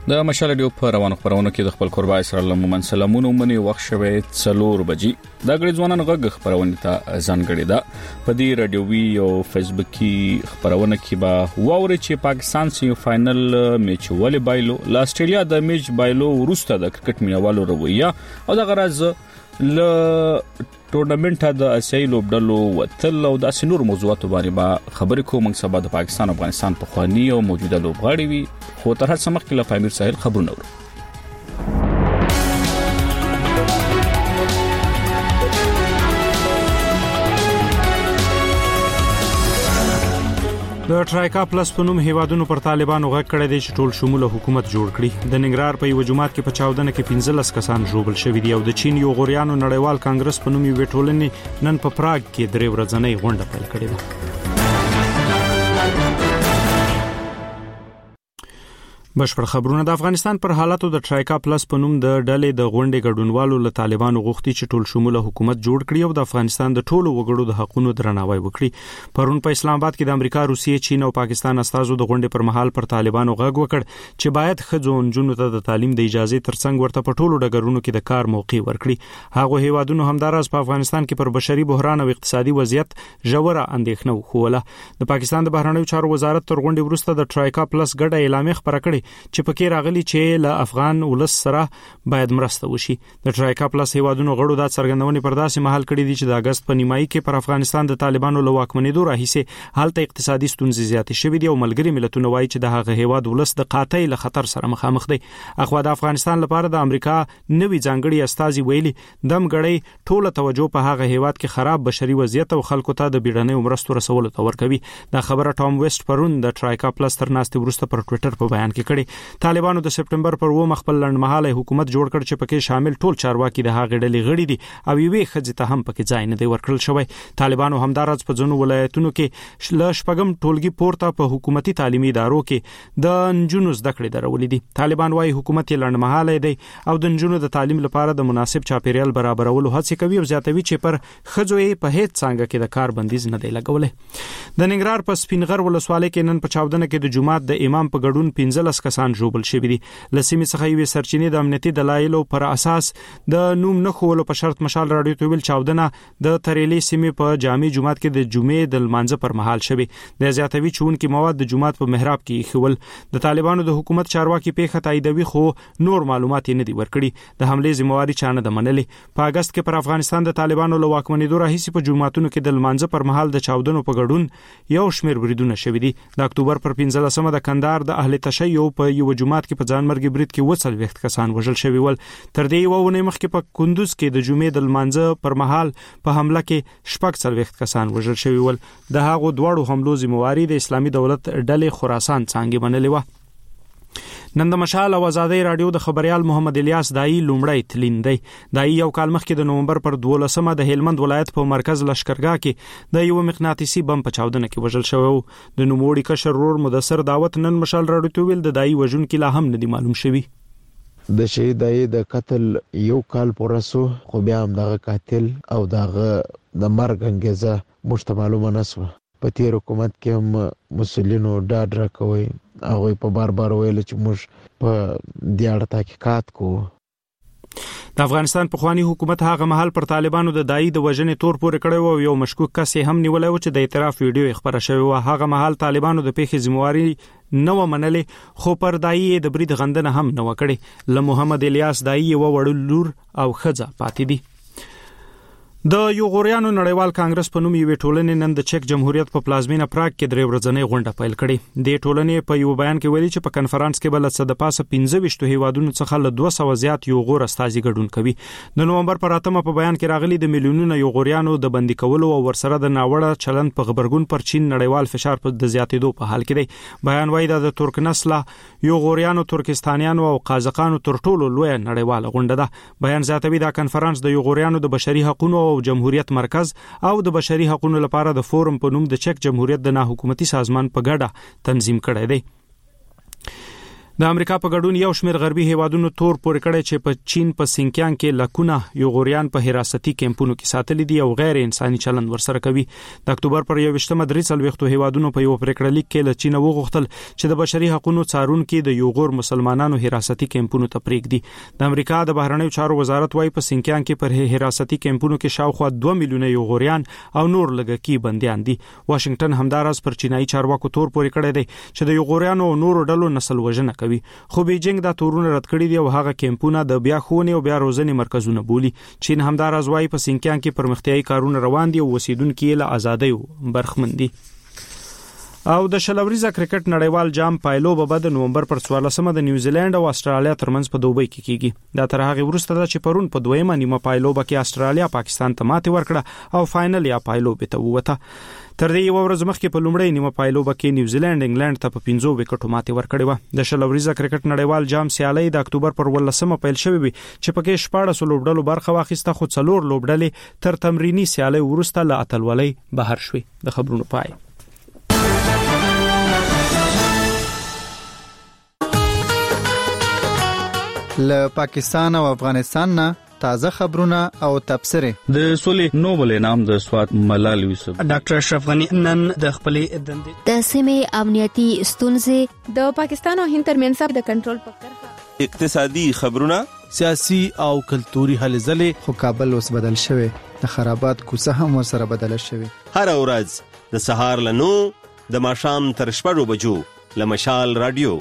د مشال ډیو په روانو خبرونو کې د خپل قربای سره لمن سلامونه منی وخت شوه 4 بجې د غړي ځوانانو غږ خبرونه ته ځانګړي ده په دې رادیوي او فیسبوکي خبرونه کې به واوري چې پاکستان سیمه فائنل میچ ولې بایلو ل استرالیا د میچ بایلو وروسته د کرکټ مینوالو رویه او د غرض ل ټورنمنت د اسیایي لوبډلو وتل او د اسنور موضوعاتو باندې به خبرې کوم سبا د پاکستان او افغانستان په خواني او موجوده لوبغاړي وي خو تر هڅه مخکې له امیر ساحل خبرونه ورو د ټرایکا پلس په نوم هیوادونو پر طالبانو غږ کړی دی چې ټول شموله حکومت جوړ کړي د ننګرهار په یو جماعت کې په چاودنه کې 15 کسان ژوبل شوي دي او د چین یو غوریانو نړیوال کانګرس په نوم یو ټولنې نن په پراګ کې درې ورځنۍ غونډه پیل کړې ده بشپړ خبرونه د افغانستان پر حالاتو د ټرایکا پلس په نوم د ډلې د غونډې ګډونوالو له طالبانو غوښتي چې ټول شموله حکومت جوړ کړي او د افغانستان د ټولو وګړو د حقوقو درناوی وکړي پرون په اسلام آباد کې د امریکا روسیې چین او پاکستان استازو د غونډې پر مهال پر طالبانو غږ وکړ چې باید ښځو او نجونو ته د تعلیم د اجازه ترڅنګ ورته په ټولو ډګرونو کې د کار موقع ورکړي هغه هیوادونو همداراز په افغانستان کې پر بشري بحران او اقتصادي وضعیت ژوره اندېښنه وښوله د پاکستان د بهرنیو چارو وزارت تر غونډې وروسته د ټرایکا پلس ګډه اعلامیه خبره کړې چې پکې راغلي چې له افغان ولس سره باید مرسته وشي د ټرایکا پلس هیوادونو غړو د څرګندونې پر داسې مهال کړي دي چې د اگست په نیمایي کې پر افغانستان د طالبانو له واکمنېدو راهیسې حالت اقتصادي ستونزې زیاتې شوې دي او ملګري ملتونه وایي چې د هغه هیواد ولس د قاطع له خطر سره مخامخ دی اخوا د افغانستان لپاره د امریکا نوي ځانګړي استازي ویلي دم غړي ټوله توجه په هغه هیواد کې خراب بشري وضعیت او خلکو ته د بیړنۍ مرستو رسولو ته ورکوي دا خبره ټام ویسټ پرون د ټرایکا پلس تر ناستې وروسته پر ټوئیټر په بیان کې کړي طالبانو د سپټمبر پر و خپل لنډمهاله حکومت جوړ کړ چې پکې شامل ټول چارواکي د هغې ډلې غړي دي او یوې ښځې ته هم پکې ځای نه دی ورکړل شوی طالبانو همدارز په ځینو ولایتونو کې شپږم ټولګي پورته په حکومتي تعلیمي ادارو کې د نجونو زده کړې درولې دي طالبان وايي حکومت یې لنډمهاله دی او د نجونو د تعلیم لپاره د مناسب چاپیریال برابرولو هڅې کوي او زیاتوي چې پر ښځو یې په هیڅ څنګه کې د کار بندیز نه دی لګولې د ننګرهار په سپینغر ولسوالۍ کې نن په چاودنه کې د جمعات د امام په ګډون 15 کسان ژوبل شوي دي لسیمې څخه یوې سرچینې د امنیتي دلایلو پر اساس د نوم نه خولو په شرط مشال رادیو ته ویل چاودنه د تریلې سیمې په جامع جمعات کې د جمعې د لمانځه پر مهال شوه د زیاتوي چون کې مواد د جمعات په محراب کې خول د طالبانو د حکومت چارواکي پیښه تاییدوي خو نور معلومات نه دي ورکړي د حمله ذمہواری چانه د منلې په اگست کې پر افغانستان د طالبانو له واکمنېدو راهیسې په جمعاتونو کې د لمانځه پر مهال د چاودنو په ګډون یو شمېر بریدونه شوي دي د اکتوبر پر 15مه د کندهار د اهل تشیع په یو جمعات کې په ځانمرګي برید کې وصل وخت کسان وژل شوي ول تر دې وونه مخکې په کندوز کې د جمعې د لمانځه پر مهال په حمله کې شپږ وخت کسان وژل شوي ول د هغو دوړو حملو ذمہواری د اسلامي دولت ډلې خراسان څنګه منلې و نن د مشال او آزادۍ رادیو د خبريال محمد الیاس دای لومړی تلین دی دای یو کال مخکې د نومبر پر 12مه د هلمند ولایت په مرکز لشکرګاه کې د یو مغناطیسي بم په چاودنه کې وژل شوی د نوموړي کشر ورور مدثر دعوت نن مشال رادیو ته ویل د دای وژن کې لا هم نه دی معلوم شوی د شهید د قتل یو کال پورسو خو بیا هم دغه قاتل او دغه د مرګ انګیزه مشته معلومه نسوه په تیر حکومت کې هم مسولینو ډاډ راکوي هغه په بار ویل چې موږ په دې اړه تحقیقات کوو د افغانستان په خواني حکومت هغه محل پر طالبانو د دای د وژنې تور پورې کړی او یو مشکوک کس هم نیولای و چې د اعتراف ویډیو خبره شوی و هغه محل طالبانو د پیښې ذمہواری نو منلې خو پر دای د برید غندنه هم نو کړي ل محمد الیاس دای و وړلور او خځه پاتې دي د یوغوریانو نړیوال کانګرس په نوم یو ټولنې نن د چک جمهوریت په پلازمینه پراګ کې درې ورځنۍ غونډه پیل کړې د ټولنې په یو بیان کې ویلي چې په کانفرنس کې بل څه د پاسه 15 هیوادونو څخه له 200 زیات یوغور استازي ګډون کوي د نومبر پر 8مه په بیان کې راغلي د میلیونونو یوغوریانو د بندي کولو او ورسره د ناوړه چلند په خبرګون پر چین نړیوال فشار په د زیاتېدو په حال کې دی بیان وایي د ترک نسله یوغوریانو ترکستانیانو او قازقانو تر ټولو لوی نړیوال غونډه ده بیان زیاتوي د کانفرنس د یوغوریانو د بشري حقوقو او جمهوریت مرکز او د بشري حقوقو لپاره د فورم په نوم د چک جمهوریت د ناحکومتي سازمان په ګډه تنظیم کړی دی د امریکا په ګډون یو شمېر غربي هیوادونو تور پورې کړی چې په چین په سینکیانګ کې لکونه یوغوریان په حراستي کیمپونو کې ساتلي دي او غیر انساني چلند ورسره کوي. د اکتوبر پر 21 مدرسه هیوادونو په یو پریکړه لیک کې له چین وغوښتل چې د بشري حقوقو څارونکو د یوغور مسلمانانو حراستي کیمپونو ته پریږدي. د امریکا د بهرنیو چارو وزارت وايي په سینکیانګ کې پر حراستي کیمپونو کې شاوخوا 2 میلیونه یوغوریان او نور لږکي بنديان دي. واشنگټن همداراز پر چینایي چارواکو تور پورې کړی دی چې د یوغوریانو او نورو ډلو نسل وژنه کوي. خو بیجینګ دا تورونه رد کړی دي او هغه کیمپونه د بیا ښوونې او بیا روزنې مرکزونه بولي. چین همداراز وايي په سینکیانګ کې پرمختیايي کارونه روان دي او اوسیدونکو له ازادۍ برخمن دي. او د شلوریزه کرکټ نړیوال جام پایلو د نومبر پر 14 د نیوزیلند او استرالیا ترمنځ په دوبۍ کې کیږي. دا تر هغه وروسته چې پرون په دویمه نیمه پایلو کې استرالیا پاکستان ته ماتې ورکړه او فائنل یا پایلو به ته ووته. تر دې یو ورځ مخکې په لومړۍ نیمه پایلو کې نیوزیلند انګلند ته په 15 وکټو ماتې ورکړې و. د شلوریزه کرکټ نړیوال جام سیالي د اکتوبر پر 18 پیل شوې وي چې پکې 14 لوبډلو برخه واخیسته خو 4 لوبډلې تر تمرینی سیالي وروسته له اتلولۍ بهر شوې. د خبرونو پای. له پاکستان او افغانستان نه تازه خبرونه او تبصره. د سولې نوبل انعام د سوات ملال یوسف ډاکټر اشرف غنی نن د خپلې دندې د سیمې امنیتي ستونزې د پاکستان او هند ترمنځ د کنټرول په کرښه اقتصادي خبرونه سیاسي او کلتوري هلې ځلې. خو کابل اوس بدل شوی د خرابات کوڅه هم ورسره بدل شوی. هر ورځ د سهار له 9 د ماښام تر 6 بجو له مشال رادیو.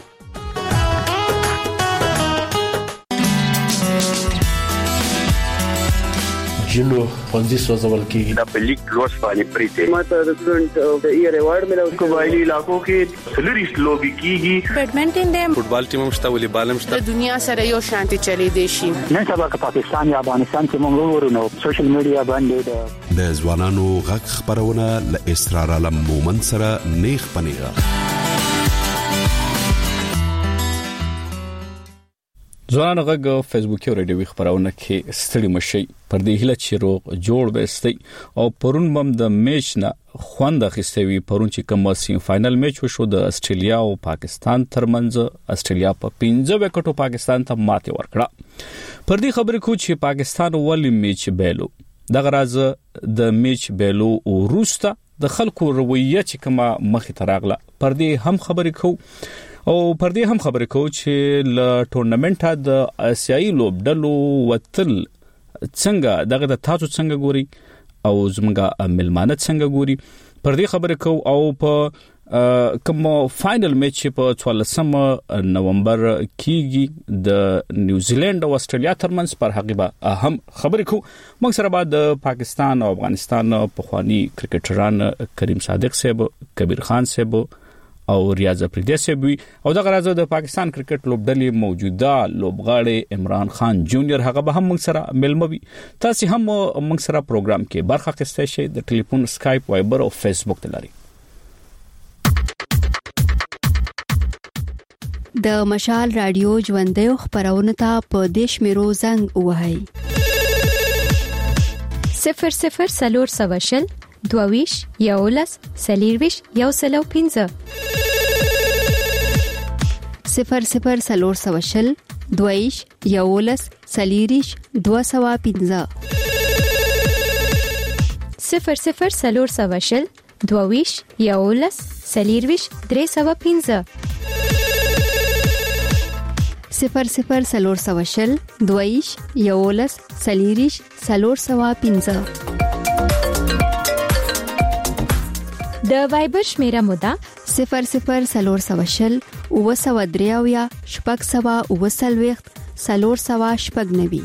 جنو پنځه سوزول کیږي د پلیک لوس باندې پریته ماته د سټډنټ د ایئر ایوارډ ملو. قبایلی علاقو کې سلریس لوبي کیږي. بیډمنټن دی، فوټبال ټیم مشته، والیبال مشته. د دنیا سره یو شانتي چلی دی شي. نن سبا که پاکستان یا افغانستان کې موږ ورونو سوشل میډیا باندې د ځوانانو غږ خبرونه ل اسرار علم مومن سره نیخ پنیغه. ځوانان غږ فیسبوک او رادیوي خبرونه کې ستړي مشي پر دې هله چې روغ جوړ وستي او پرون بم د میچ نه خوند اخیستوي. پرون چې کوم سیم فائنل میچ وشو د استرالیا او پاکستان ترمنځ، استرالیا په 15 وکټو پاکستان ته ماتې ورکړه. پر دې خبرې کو چې پاکستان ولې میچ بیلو. دغه راز د میچ بیلو او روستا د خلکو رویه چې کومه مخې تراغله پر دې هم خبرې کو او پر دې هم خبرې کو چې ل ټورنمنټ د آسیایي لوبډلو وتل څنګه دغه د تاسو څنګه ګوري او زموږه ملمانه څنګه ګوري. پر دې خبرې کو او په کوم فائنل میچ په 14 نومبر کېږي د نیوزیلند او استرالیا ترمنځ پر حقیقت اهم خبرې کو. موږ سره بعد پاکستان او افغانستان په خواني کرکټران کریم صادق صاحب، کبیر خان صاحب او ریاض افریدی صاحب او دغه راځو د پاکستان کرکټ لوبډلې موجوده لوبغاړي عمران خان جونیئر هغه به هم موږ سره ملموي. تاسو هم موږ سره پروګرام کې برخه اخیستئ شئ د ټلیفون، اسکایپ، وایبر او فیسبوک تلاري. د مشال رادیو ژوندې خبرونه ته په دیش میرو زنګ وهاي 00 سلور سواشل دوویش یولس سلیرویش یوسلو 15 00 سلور سواشل دوویش یولس سلیریش 215 00 سلور سواشل دوویش یولس سلیرویش 315 00 سلور سواشل دویش یولس سلیریش سلور سوا 15 د وایبر شمیره مودا 00 سلور سواشل او سوا دریاویا شپږ سوا او سلويخت سلور سوا شپږ نوي.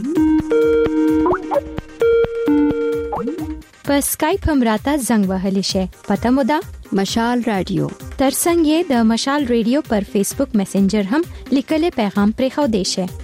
په اسکایپ هم راته زنګ وهلی شي. پته مودا مشال رادیو. ترڅنګ یې د مشال رادیو پر فیسبوک میسنجر هم لیکل پیغام پرې خو دی شي.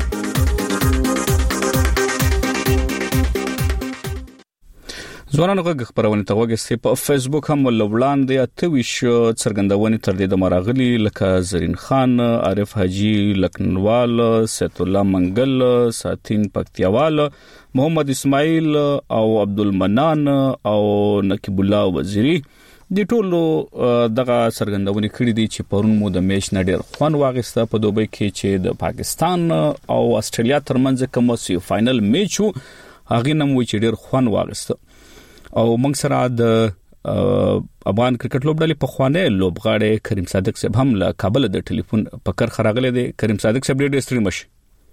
ځوانانو غږ خبرونه ته وګورئ په فیسبوک هم ولولاندې اتويش څرګندونې تر دې د مراغلي لکه زرین خان، عارف حاجی لکنوال، سید الله منګل، ساتین پکتیاوال، محمد اسماعیل او عبدالمنان او نقیب الله وزیری د ټولو دغه سرګندونې کړې دي چې پرون مو د میچ نه ډیر خوان واغسته په دوبۍ کې چې د پاکستان او استرالیا ترمنځ کوم سی فائنل میچ وو هغه نم وی چې ډیر خوان واغسته او موږ سره د افغان کرکټ لوبډلې په خوانه لوبغاړي کریم صادق صاحب هم له کابل د ټلیفون په کر خراغله دي. کریم صادق صاحب ډېر ستړي مشي.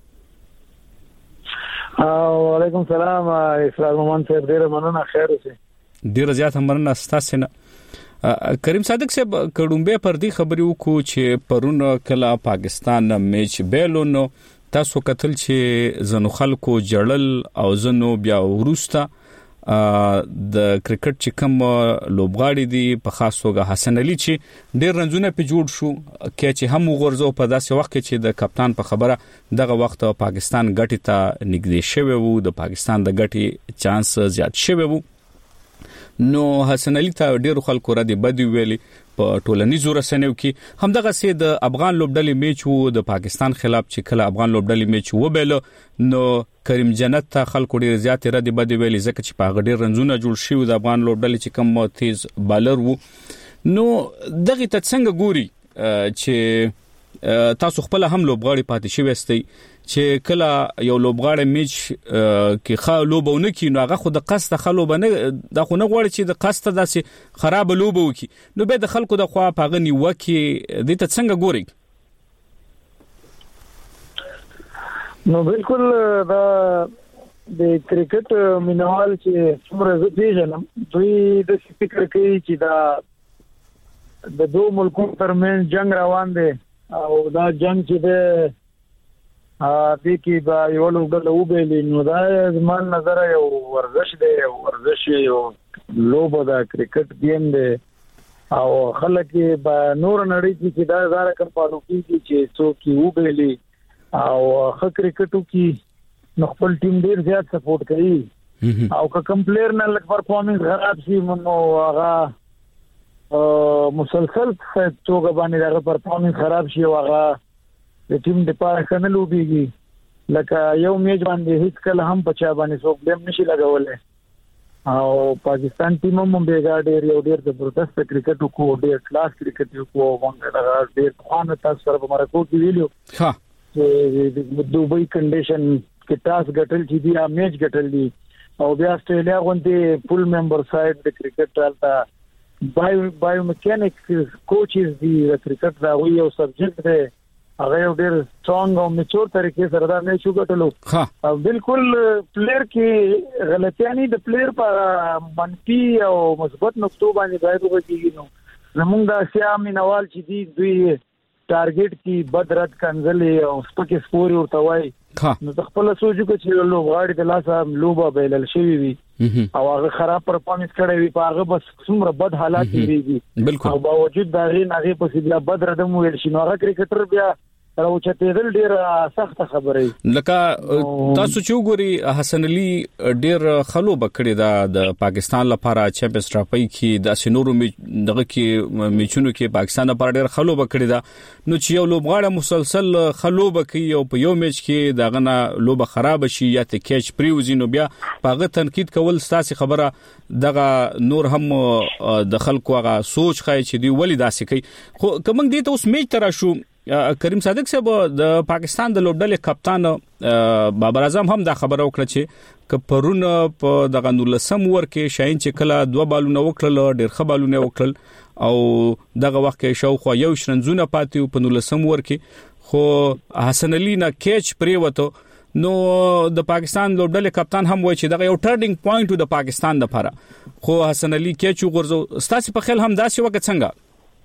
وعلیکم السلام اسرار مومن صاحب ډېر مننه خیر اوسه. ډېر زیات مننه تاسو نه. کریم صادق صاحب کډومبه پر دې خبرې وکړو چې پرون کله پاکستان میچ بیلونو تاسو کتل چې زنو خلکو جړل او زنو بیا ورسته د کرکټ چې کوم لوبغاړي دي په خاص توګه حسن علي چې ډېر رنځونه په جوړ شو کې چې هم وګورځو په داسې وخت کې چې د کپتان په خبره دغه وخت پاکستان ګټي ته نږدې شوی وو د پاکستان د ګټي چانس زیات شوی وو نو حسن علي ته ډېر خلکو را دي بدی ویلي په ټولنیزو رسنیو کې هم دغه سي د افغان لوبډلې میچ وو د پاکستان خلاف چې کله افغان لوبډلې میچ وبېلو نو کریم جنت ته خلکو ډیر زیات را دي بده ویلي ځکه چې په غډیر رنځونه جوړ شي د افغان لوبډلې چې کوم تیز بالر وو نو دغه ته څنګه ګوري چې تاسو خپل هم لوبغاړي پاتې شوي استئ چې کله یو لوبغاړی میچ کې ښه لوبونه کوي نو هغه خو د قصد خلوبنه د خو نه غواړي چې د قصد داسې خراب لوبه وکي نو به د خلکو د خوا پاغه نیوکي د ته څنګه ګوري. نو بالکل دا د کرکټ مینوال چې څومره زه پیژنم دوی د فکر کوي چې دا د دوه ملکونو ترمنځ جنگ روان دی او دا جنگ چې د دې کې دا یو لوبډله وبېلې نو دا زموږ نظر یو ورزش دی ورزش یو لوبه دا کرکټ گیم دی او خلک به نور نړۍ کې دا زاره کوم پالو کې چې څوک وبېلې او خو کرکټو کې نو خپل ټیم ډیر زیات سپورټ کوي او که کوم پلیئر نه لک پرفارمنس خراب شي نو هغه مسلسل توګه باندې هغه پرفارمنس خراب شي او هغه د ټیم د پاره کنه لوبيږي لکه یو میچ باندې هیڅ کله هم پچا باندې څوک بیم نشي لګولې او پاکستان ټیم هم بیګا ډیر زبردست کرکټ کو ډیر کلاس کرکټ کو مونږ ډیر خوانه تاسو سره په مرکو کې ویلو ها د دوبۍ کنډیشن کې تاسو ګټل چې دی میچ ګټل دي او بیا استرالیا غونډه فل ممبر سایډ د کرکټ تلتا بایو میکانیکس کوچز دی د کرکټ دا یو سبجیکټ دی هغه یو ډیر سترونګ او میچور طریقې سره دا نه شو ګټلو او بالکل پلیئر کې غلطیانی د پلیئر په منفي او مثبت نقطو باندې باید وګورئ نو زمونږ د اسیا مینوال چې دی دوی ټارګټ کې بدرت کنځلې او سپکه سپوري ورته وای نو خپل سوچو چې لوبغاړي د لاسه لوبه بیلل شوی وي او هغه خراب پرفارمنس کړی وي په هغه بس څومره بد حالات دي او باوجود دا غي په سیده بد ردم ویل شي نو هغه کرکټر بیا راوچته دل ډیر سخت خبره لکه تاسو چې وګوري حسن علي ډیر خلوب کړی دا د پاکستان لپاره چمپیونز ټرافي کې د سينورو دغه کې میچونو کې پاکستان لپاره ډیر خلوب کړی دا نو چې یو لوبغاړی مسلسل خلوب کوي او په یو میچ کې دغه نه لوبه خراب شي یا ته کیچ پریوزي نو بیا پاغه تنقید کول ستاسو خبره دغه نور هم د خلکو هغه سوچ خای چې دی ولې داسې کوي خو کوم دې ته اوس میچ تر شو کریم صادق صاحب د پاکستان د لوبډلې کپتان بابر اعظم هم دا خبره وکړه چې کپرون په دغه 19 ور کې شاین چې کله 2 بالونه وکړل ډېر ښه بالونه وکړل او دغه وخت کې شاوخوا یو شرنځونه پاتې په 19 ور کې خو حسن علي نه کیچ پریوته نو د پاکستان لوبډلې کپتان هم وایي چې دغه یو ټرنینګ پوینټ د پاکستان لپاره خو حسن علي کیچ وګرځو ستاسو په خیال هم داسې وکړ څنګه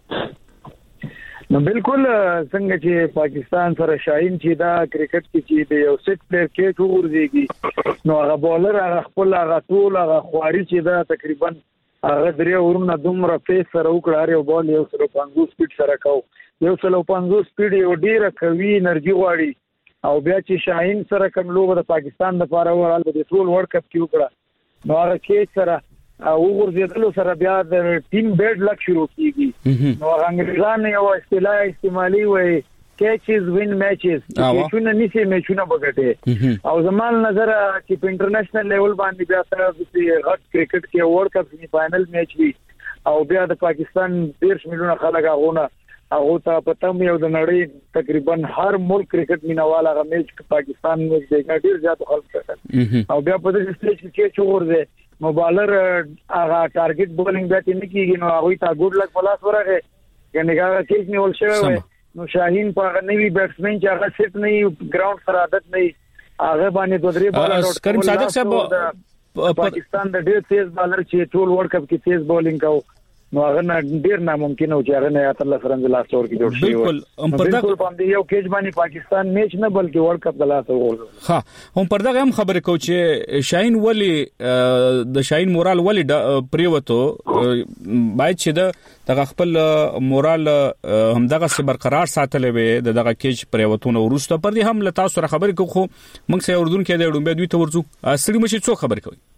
نو بالکل څنګه چې پاکستان سره شاین چې دا کرکټ کې چې د یو سیټ پلیئر کې ورځيږي نو هغه بولر هغه خپل هغه ټول هغه خواري چې دا تقریبا هغه درې ورونه دومره پیس سره وکړ یو بال یو 150 سپیډ سره کو یو 150 سپیډ یو ډیره قوي انرژي غواړي او بیا چې شاین سره کوم لوبه د پاکستان لپاره ورال د ټول ورلد کپ کې وکړه نو هغه کې سره او ورزيدلو سره بیا د ټیم بیډ لک شروع کیږي نو انګریزان یو اصطلاح استعمالي وي کیچز وین میچز چې نشي میچونه بغټه او زمال نظر چې په انټرنیشنل لیول باندې بیا سره د غټ کرکټ کې ورلد کپ سیمی فائنل میچ وي او بیا د پاکستان 10 میلیونه خلک هغه ته پتم یو د نړۍ تقریبا هر ملک کرکټ مینوال هغه میچ پاکستان میچ دی ډیر زیات خلک کړل او بیا په دې سټیج کې چې ورځي نو بالر هغه ټارګټ بولینګ بیت نه کیږي نو هغه ته ګډ لک پلاس ورغه یعنی هغه کیس نیول شوی نو شاهین په نوی بیټسمن چې هغه سیټ نه ګراوند سره عادت نه هغه باندې دوه درې بالر کریم صادق صاحب پاکستان د ډېر تیز بالر چې ټول ورلد کپ کې تیز بولینګ کاو نو هغه ډیر ناممکن او چې هغه نه اتل فرنز لاس اور کې جوړ شي بالکل په دې یو کېج باندې پاکستان میچ نه بلکې ورلد کپ د لاس اور ها هم پر دغه هم خبره کو چې شاهین ولی د شاهین مورال ولی پریوتو باید چې دغه خپل مورال هم دغه څه برقرار ساتلې وي دغه کېج پریوتونه ورسته پر دې هم له تاسو سره خبرې کو خو موږ سه اردن کې د ډومبه دوی ته ورځو اصلي مشي څو خبرې کوي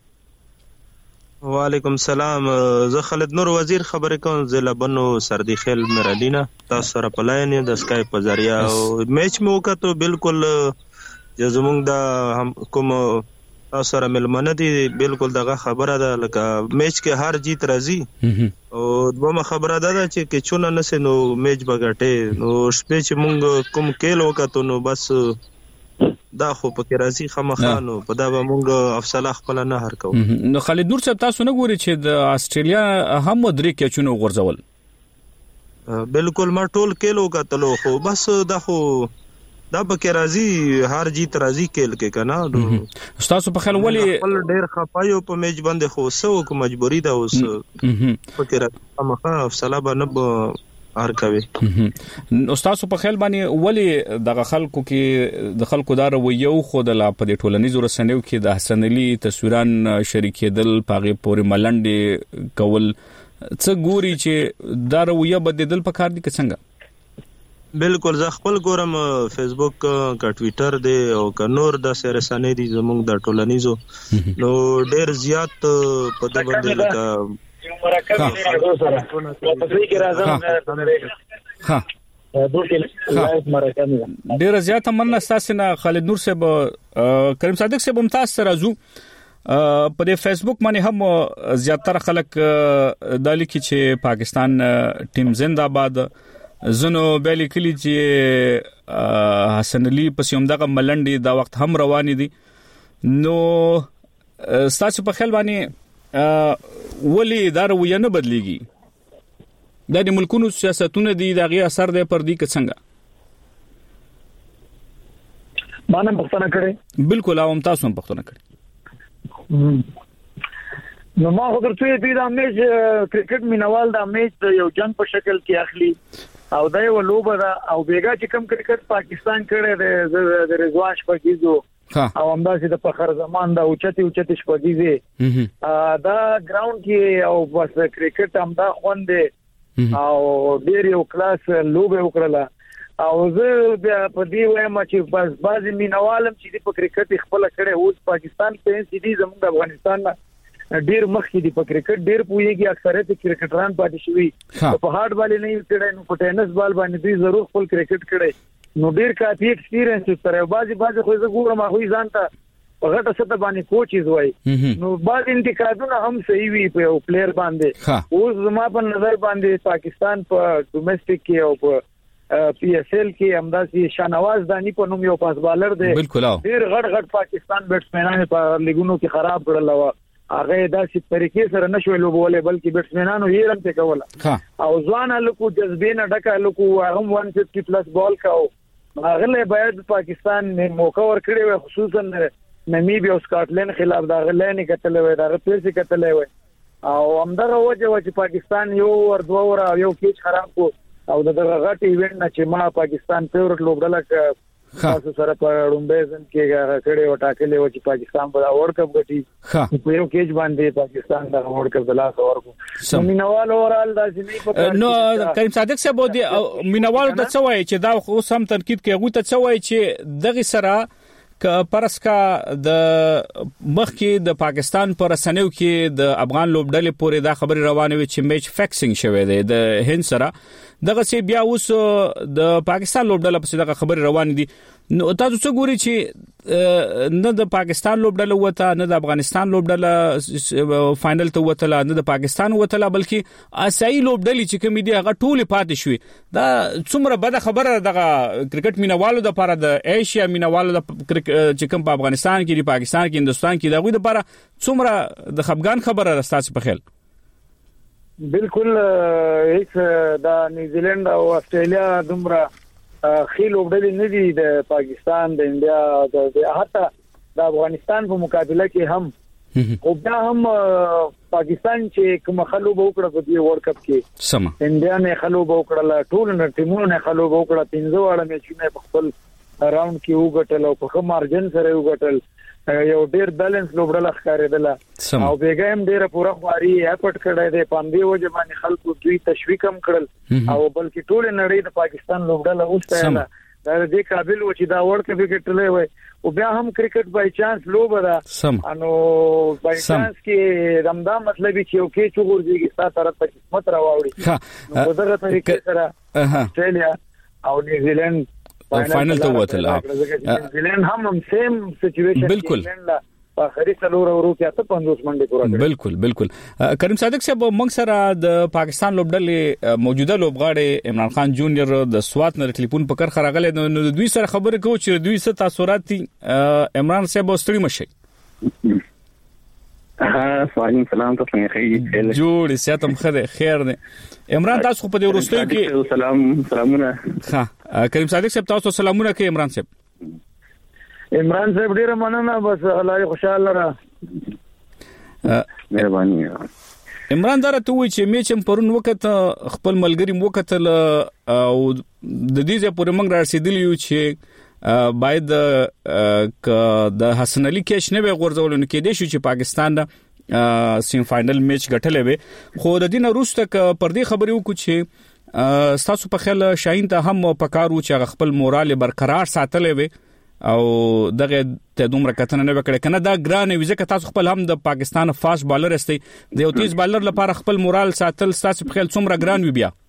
وعلیکم السلام زه خالد نور وزیر خبرې کوم زله بنو سردی خیل مرالینا تاسو سره په لاین د اسکای په ذریعہ میچ مو وکړو بالکل زمونږ د کوم تاسو سره ملمنه دي بالکل دغه خبره ده لکه میچ کې هر جیت راځي او دومره خبره ده چې چونه نسه نو میچ بغټه نو شپې چې مونږ کوم کېل وکړو نو بس دا خو پکې راځي خامخانو په دا به مونږ افصله خپل نه هر کوو نو خالد نور صاحب تاسو نه ګوري چې د استرالیا هم درې کې چونه غورځول بالکل ما ټول کېلو کتلو خو بس دا خو دا پکې راځي هر جیت راځي کېل کې کنه تاسو په خیال ولي ډېر خپایو په میچ باندې خو سو کو مجبوری ده اوس پکې راځي خامخا افصله باندې هر کوي استاد په خیال باندې ولی دغه خلکو کې د خلکو دار ویو خو د لا په ټولنیزو رسنیو کې د حسن علي تصویران شریکېدل پاغه پورې ملنډي کول څه ګوري چې دار ویو بدیدل پکار دي څنګه بالکل زه خپل ګورم فیسبوک کا ټویټر دی او کا نور د رسنۍ دي زموږ د ټولنیزو نو ډېر زیات په دې باندې لکه مرکب سره په تفریح کې راځم ها ډیر زیات مننه تاسو نه خالد نور صاحب کریم صادق صاحب ممتاز سره راځو په دې فیسبوک باندې هم زیاتره خلک د لیکي چې پاکستان ټیم زنده‌باد زنو بیل کلی چې حسن علي په سیمه دغه ملنډي دا وخت هم روان دي نو تاسو په خیال باندې ولی دار وې نه بدليږي د ملکونو سیاستونه دي دغه اثر دی پر دې کې څنګه باندې پښتنه کړي بالکل او تاسو هم پښتنه کړي نو ما خو درته دې دا میچ کرکټ مینوال دا میچ یو جنگ په شکل کې اخلي او دا یو لوبه ده او بیګا چې کوم کرکټ پاکستان کړي د رضوان شپږیزو او همداسې د فخر زمان دا اوچتي شپږیزه دا ګراوند کې او بس کرکټ هم دا خوندې او ډېر یو کلاس لوبه وکړه او زه په دې وایم چې بس بعضی مینوالم چې په کرکټ خپل کړي اوس پاکستان په سي دي زموږ د افغانستان ډېر مخکې دي په کرکټ ډېر پوهیږي اکثریت کرکټران پاتې شوی په هارد بال نه کړي نو په ټینس بال باندې دوی ضرور خپل کرکټ کړي نو ډیر کافي ایکسپیرینس سره بعضی خو زه ګورم هغه ځان ته په غټه سطح باندې کوچیز وای نو بعض انتقادونه هم صحیح وي په یو پلیئر باندې اوس زما په نظر باندې پاکستان په ډومېسټک کې او په پی ایس ایل کې همداسي شانواز دانی په نوم یو پاس بالر دی ډیر غټ پاکستان بیټسمنان په لیګونو کې خراب کړل و هغه داسې طریقې سره نشوي لوبولې بلکې بیټسمنانو یې رم ته کوله او ځوان لکو جذبې نه ډکه لکو هغه 150 پلس بال کاو هغه باید پاکستان موقع ورکړي وي خصوصا نمیبیا او سکاټلند خلاف دا غلې نه کتلې وي دا پیسې کتلې وي او همدغه وجه چې پاکستان یو ور دوه ور یو کیچ خراب کو او دغه غټ ایونت نه چې ما پاکستان فیورټ لوبډله تاسو سره په رومبېزن کې کړي او ټاکلې و چې پاکستان په ورلد کپ غټي په یو کېج باندې پاکستان د ورلد کپ د لاس ورکو مینوال اورال داسې نه په نو کریم صادق صاحب د مینوال د څه وایي چې دا خو سم تنقید کوي غوته څه وایي چې دغه سره ک پرسکا د مخکې د پاکستان پر سنیو کې د افغان لوبډلې پورې دا خبر روانه وي چې میچ فکسینګ شوی دی د هند سره دغه سی بیا اوس د پاکستان لوبډله په دغه خبر روان دي نو تاسو څه ګوري چې نه د پاکستان لوبډله وته نه د افغانستان لوبډله فائنل ته وته نه د پاکستان وته بلکې آسیایي لوبډلې چې کوم دي هغه ټول پاتې شوې دا څومره بده خبره دغه کرکټ مینوالو د لپاره د ایشیا مینوالو د چې کوم په افغانستان کې دی پاکستان کې هندستان کې دغه لپاره څومره د خفګان خبره راستاسي په خیال بالکل هیڅ د نیوزیلند او استرالیا دومره خیل وبډلې نه دي د پاکستان د انډیا د حتی د افغانستان په مقابله کې هم او بیا هم پاکستان چې کوم خلوب وکړه په دې ورلد کپ کې سم انډیا نه خلوب وکړه ټول نه ټیمونو نه خلوب وکړه 15 واړه میچونه په خپل راوند کې وګټل او په کوم مارجن سره وګټل یو ډیر بیلانس لوبډله ښکارېدله او بیګم ډیره پوره خواري اپټ کړی دی پاندې وجه باندې خلکو دوی تشویق هم کړل او بلکې ټول نړۍ د پاکستان لوبډله اوسه دا دې قابل و چې دا ورلد کپ کېټلې وي او بیا هم کرکټ بای چانس لوبه ده انو بای چانس کې رمضان مطلب چې یو کې چوغورځي ستاسو طرف ته قسمت راوړي نو دغه طریقې سره استرالیا او نیوزیلند فائنل ته وتل نیوزیلند هم سیم سچويشن بالکل په اخري څلور اورو کې ته 50 منډه پورا کړ بالکل کریم صادق صاحب موږ سره د پاکستان لوبډلې موجوده لوبغاړي عمران خان جونیئر د سوات نه ټلیفون په کار خراغله نو دوی سره خبرې کوو چې دوی څه تاثیرات دي عمران صاحب ستړي مشي سلام تاسو نه خیر جوړ ساتم خیر نه عمران تاسو په دې ورستو کې سلامونه ها کریم صادق صاحب تاسو سلامونه کوي عمران صاحب ډیره مننه بس الله خوشاله را مهرباني عمران دارته وی چې میچم پرون وخت خپل ملګری موکتل او د دې ځپور موږ رسیدلی یو چې باید د حسن علي کېش نه وي غورځول نو کې دي چې پاکستان سیم فائنل میچ غټلې وي خو د دین وروسته پر دې خبرې وکړو چې تاسو په خیال شاهین ته هم پکارو چې خپل مورال برقرار ساتلې وي او دغه ته دومره کتنه نه وکړي کنه دا ګران وي ځکه تاسو خپل هم د پاکستان فاست بالر استي د یو تیز بالر لپاره خپل مورال ساتل تاسو په خیال څومره ګران وي بیا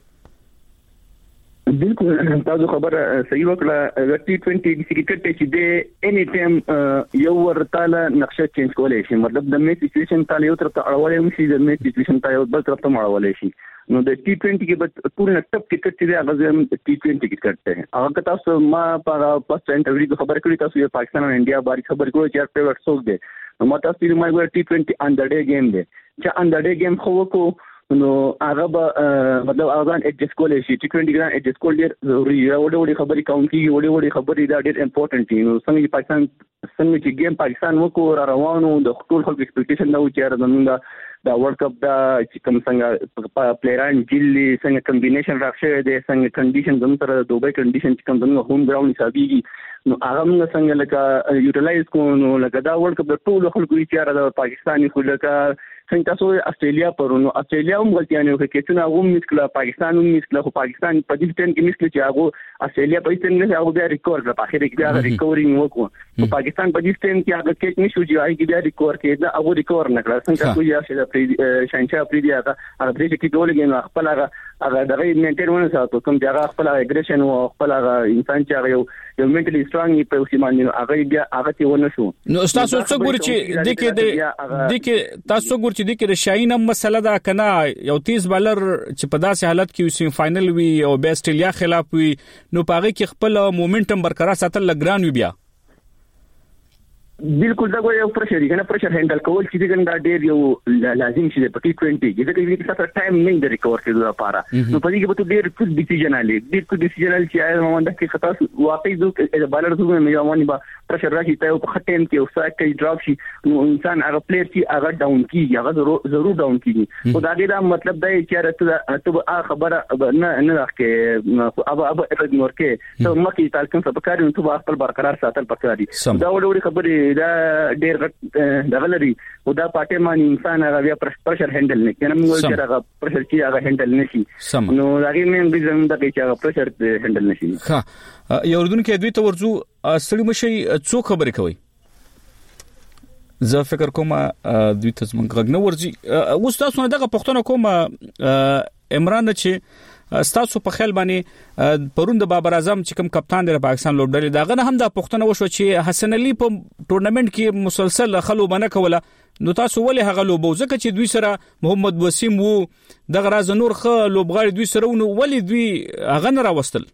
بالکل تاسو خبره صحیح وکړه د ټي 20 د کرکټ چې د اني ټایم یو ورتاله نقشه چینج کولای شي مطلب د میچ سچويشن تاله یو طرف ته اړولې شي د میچ سچويشن تاله بل طرف ته اړولې شي نو د ټي 20 کې به پوره ټپ کرکټ چې هغه ټي 20 کرکټ ته هغه تاسو ما په پاست انټرویو کې خبر کړی تاسو پاکستان او انډیا باري خبر کوی چې فیورټ څوک دی نو ما تاسو یې ما ټي 20 انډر ډے گیم دی چې انډر ډے گیم خو کو نو هغه مطلب هغه اډجست کولای شي ټي 20 ګران اډجست کول ډیر ضروري دی وړي خبري کاونټي وړي خبري دا ډیر امپورټنت دي نو څنګه پاکستان څنګه چې گیم پاکستان وکړ روانو د ټول خلک ایکسپیکټیشن دا و چې زمونږ دا ورلد کپ دا چې کوم څنګه پلیران جیلی څنګه کمبینیشن راخشه دي څنګه کنډیشن زموږ سره دوبه کنډیشن چې کوم زموږ هوم ګراوند حسابيږي نو هغه موږ څنګه لکه یوټیلایز کوو نو لکه دا ورلد کپ د ټول خلکو چې را د پاکستاني خو لکه څنګه تاسو استرالیا پرونو استرالیا هم غلطیانه وکړي چې هغه مسکله پاکستان هم مسکله خو پاکستان په دې ټیم کې مسکله چې هغه استرالیا په دې ټیم کې هغه بیا ریکورډ کړ په اخر کې بیا ریکورینګ وکړو په پاکستان په دې ټیم کې هغه کېټ نشو چې هغه بیا ریکورډ کړي دا هغه ریکورډ نه کړ څنګه کوی یا چې شانچا پری دی هغه دې کې ډولګین خپل هغه دغه مینټین ونه ساتو کوم ځای خپل اګریشن او خپل انسان چې یو منټلی سترونګ په اوسې باندې هغه بیا هغه ته ونه شو نو تاسو څه ګورئ چې د کې تاسو ګورئ چې د شاهین مسله دا کنه یو تیز بالر چې په داسې حالت کې سیم فائنل وي او به استرالیا خلاف وي نو پاره کې خپل مومنټم برقرار ساتل لګران وي بیا بالکل دا یو پرشر دی کنه پرشر هندل کول چې څنګه دا ډیر یو لازم شي په ټي 20 کې چې تاسو ټایم نه د ریکور کېدو لپاره نو په دې کې به ډیر کوم ډیسیژن علي ډیر ډیسیژن چې آیا موږ د کې خطا واقعي د بالر زوګه مې یوانی با پرشر راشي ته په خټین کې او ساک کې ډراپ شي نو انسان هغه پلیئر چې هغه ډاون کیږي هغه ضرور ډاون کیږي خو دا دا مطلب دی چې ته خبره نه راکې اب اګنور کې ته مکه تلکم څه پکاري نو ته خپل برقرار ساتل پکاري دا وړي خبره دا ډېر د غلري او دا پټه مانی انسان هغه بیا پرشر هندل نه کنه موږ چې هغه پرشر کې هغه هندل نشي نو هغه مې به زموږ د چې هغه پرشر هندل نشي ها یو ردون کې دوی ته ورځو اصلي مشي څو خبرې کوي زه فکر کوم دوی ته زموږ غږ نه ورځي اوس تاسو نه دغه پښتنه کوم عمران چې ستاسو په خیال باندې پرون د بابر اعظم چې کوم کپتان دی پاکستان لوبډلې داغه هم دا پوښتنه وشو چې حسن علي په ټورنمنت کې مسلسل خلو بنه کوله نو تاسو ولې هغه لوبو ځکه چې دوی سره محمد وسیم وو دغه راز نور خ لوبغاړي دوی سره نو ولې دوی هغه نه راوستل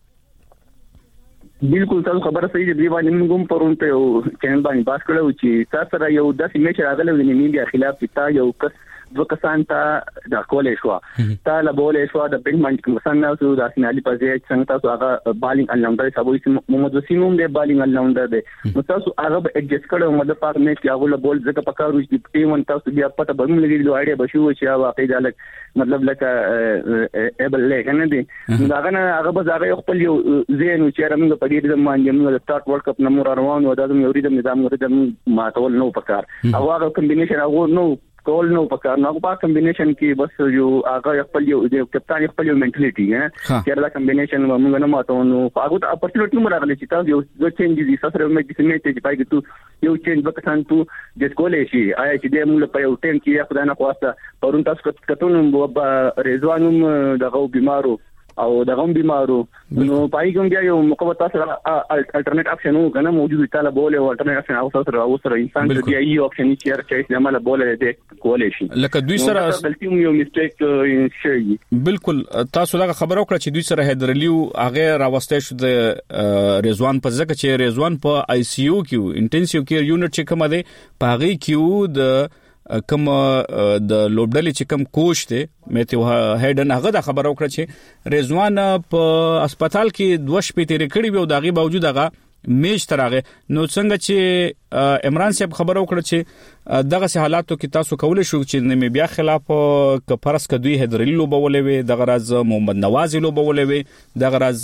بالکل تاسو خبره صحیح دی باندې موږ هم پرون ته چینل باندې باس کړو چې تاسو سره یو داسې میچ راغلی د نیمبیا خلاف چې تا یو کس دو کسان ته د کولې شو تا له بولې شو د بینګ باندې کسان نو د اسنالي په ځای څنګه تاسو هغه بالینګ الراوندر سبوي محمد وسیم هم د بالینګ الراوندر دی نو تاسو هغه اډجست کړو مطلب په میچ کې هغه بول ځکه پکارو چې ټیم ون تاسو بیا پته به موږ لګیدو اړیا بشو چې واقعي دالک مطلب لکه ایبل لیک نه دی دا نه هغه به هغه خپل یو زین چې موږ په دې ځم باندې موږ د سٹارټ ورلد کپ نمبر روان و دا یو ریدم نظام ماتول نو پکار هغه کمبینیشن هغه نو کول نو پکار نو په کمبینیشن کې بس یو هغه خپل یو کپتان خپل یو منټالیټي چې دا کمبینیشن موږ نه ماتو نو هغه ته اپورتونټی موږ راغلی چې تاسو یو چینج دي سره مې د سیمې ته پای کې تو یو چینج وکړان تو د کولې شي آیا چې د موږ په یو ټیم کې خدای نه خواسته پرون تاسو کتون رضوانم دغه بیمارو او دغه بیمارو نو پای کوم بیا یو مقوته سره الټرنیټ اپشن وو کنه موجود تعالی بوله او الټرنیټ اپشن او سره انسان ته دی ای اپشن چې عمل بوله دې کولې شي لکه دوی سره غلطي یو میسټیک شي بالکل تاسو دا خبر وکړه چې دوی سره هدرلیو هغه راوسته شو د رضوان په ځکه چې رضوان په آی سی یو کې انټنسیو کیر یونټ چې کوم دی پاغي کیو د کوم د لوبډلې چې کوم کوچ دی میتیو هیډن هغه د خبرو کړ چې رضوان په هسپتال کې 2 شپې تیرې کړې وي او دغه باوجود هغه میچ ترغه نو څنګه چې عمران صاحب خبرو کړ چې دغه سه حالاتو کې تاسو کولای شو چې نیمبیا خلاف کفرس کدوی هدرلی لوبولې وي دغه راز محمد نواز لوبولې وي دغه راز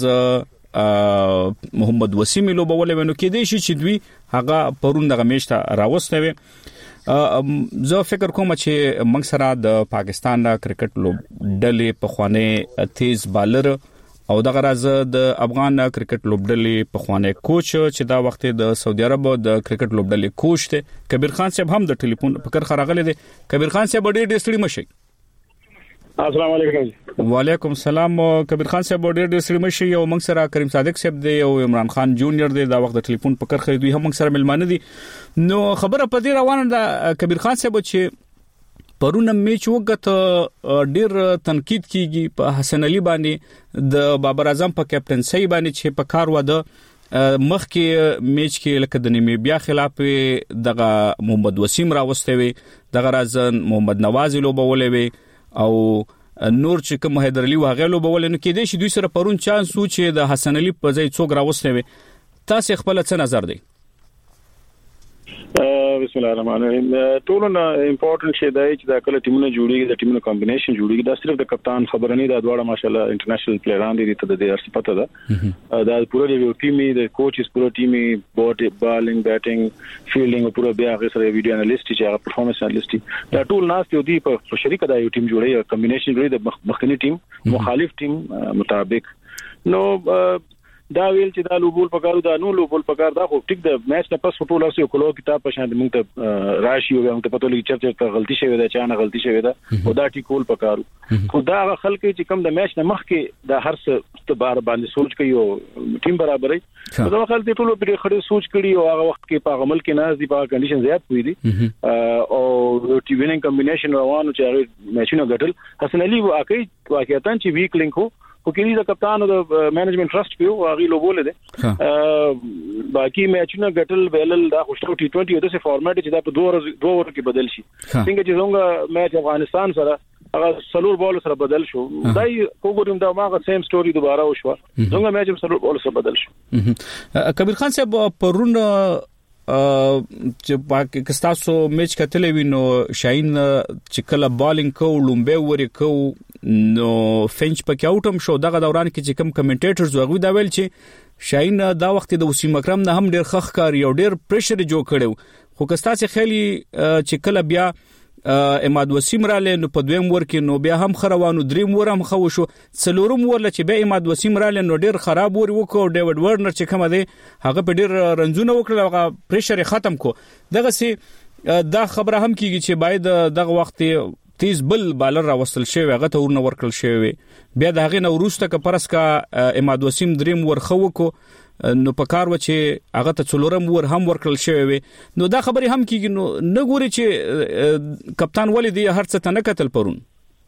محمد وسیم لوبولې وي نو کې دی چې دوی هغه پرون دغه میچ ته راوستوي زه فکر کوم چې موږ سره د پاکستان د کرکټ لوبډلې په خوانه تیز بالر او دغه راز د افغان کرکټ لوبډلې په خوانه کوچ چې دا وخت د سعودي عرب د کرکټ لوبډلې کوچ ته کبیر خان صاحب هم د ټلیفون په کر خراغله دي کبیر خان صاحب ډېر ډېر مشي السلام علیکم وعلیکم السلام کبیر خان صاحب ډېر ډېر مشي او موږ سره کریم صادق صاحب دی او عمران خان جونیئر دی دا وخت د ټلیفون په کر خې دوی هم موږ سره ملمانه دي نو خبره په دې روانه ده کبیر خان صاحب چې پرونه میچ وګت ډېر تنقید کیږي په حسن علي باندې د بابر اعظم په کیپټنسي باندې چې په کار وده مخ کې میچ کې لکه د نیمبیا خلاف دغه محمد وسیم راوستوي دغه راز محمد نواز لوبولې وي او نور چې کوم هدرلی واغې لوبولې نو کې دې شي دوی سره پرون چانس و چې د حسن علي په ځای څوک راوستوي تاسو خپل څه نظر دی بسم الله الرحمن الرحیم ټولونه امپورټنت شی دی چې دا کله ټیمونه جوړیږي د ټیمونو کمبینیشن جوړیږي دا صرف د کپتان خبره نه دا دواړه ماشاءالله انټرنیشنل پلیئران دي ته د دې ارسپته ده دا پوره یو ټیمي د کوچز پوره ټیمي بالینګ بیټینګ فیلډینګ او پوره بیا هغه سره ویډیو انالیست چې هغه پرفارمنس انالیست دا ټول ناس یو دی په شریک دا یو ټیم جوړي کمبینیشن جوړي د مخکنی ټیم مخالف ټیم مطابق نو دا ویل چې دا لوبول پکارو دا نو لوبول پکار دا خو ټیک د میچ نه پس فوټبال اوسه کولو کتاب په شان موږ ته راشي او موږ ته پته لګی چې غلطي شوی دا چانه غلطي شوی دا او دا ټیکول پکارو خو دا خلک چې کم د میچ نه مخ کې دا هر څه بار باندې سوچ کوي او ټیم برابرې دا خلک ټول په خړې سوچ کړي او هغه وخت کې په عمل کې نه دي په کنډیشن زیات وي دي او ټی وینینګ کمبینیشن روانو چې هغه میچونه ګټل حسن علي واقعیت چې ویک لینک هو خو کې د کپتان او د مینجمنت ټرست پیو هغه لوبول دي باقي میچونه ګټل ویلل دا خوشو ټي 20 د څه فارمټ چې دا په 2 ور کې بدل شي څنګه چې څنګه میچ افغانستان سره هغه سلور بال سره بدل شو دای وګورم دا ماغه سیم سټوري دوباره وشو څنګه میچ سلور بال سره بدل شو کبیر خان صاحب پرون چې پاکستانو میچ کتلې وینو شاهین چې کله بالینګ کو لومبه وری کو نو فنچ پکې اوټم شو دغه دوران کې چې کوم کمنټیټرز وغوي دا ویل چې شاهین دا وخت د وسیم اکرم نه هم ډیر خخ کار یو ډیر پریشر جوړ کړو خو کستا چې خېلی چې کله بیا اماد وسیم را لنو په دویم ور کې نو بیا هم خروانو دریم ور هم خو شو څلورم ور چې بیا اماد وسیم را لنو ډیر خراب ور وکړو ډیوډ ورنر چې کوم دی هغه په ډیر رنزونه وکړل هغه پریشر ختم کو دغه سي دا خبره هم کیږي چې باید دغه وخت تیز بل بالر راوستل شوی هغه ته ورنه ورکړل شوی بیا د هغه نو وروسته ک پرس کا اماد وسیم دریم ورخو کو نو په کار و چې هغه ته څلورم ور هم ورکړل شوی نو دا خبره هم کیږي نو نه ګوري چې کپتان ولې دی هر څه ته نه کتل پرون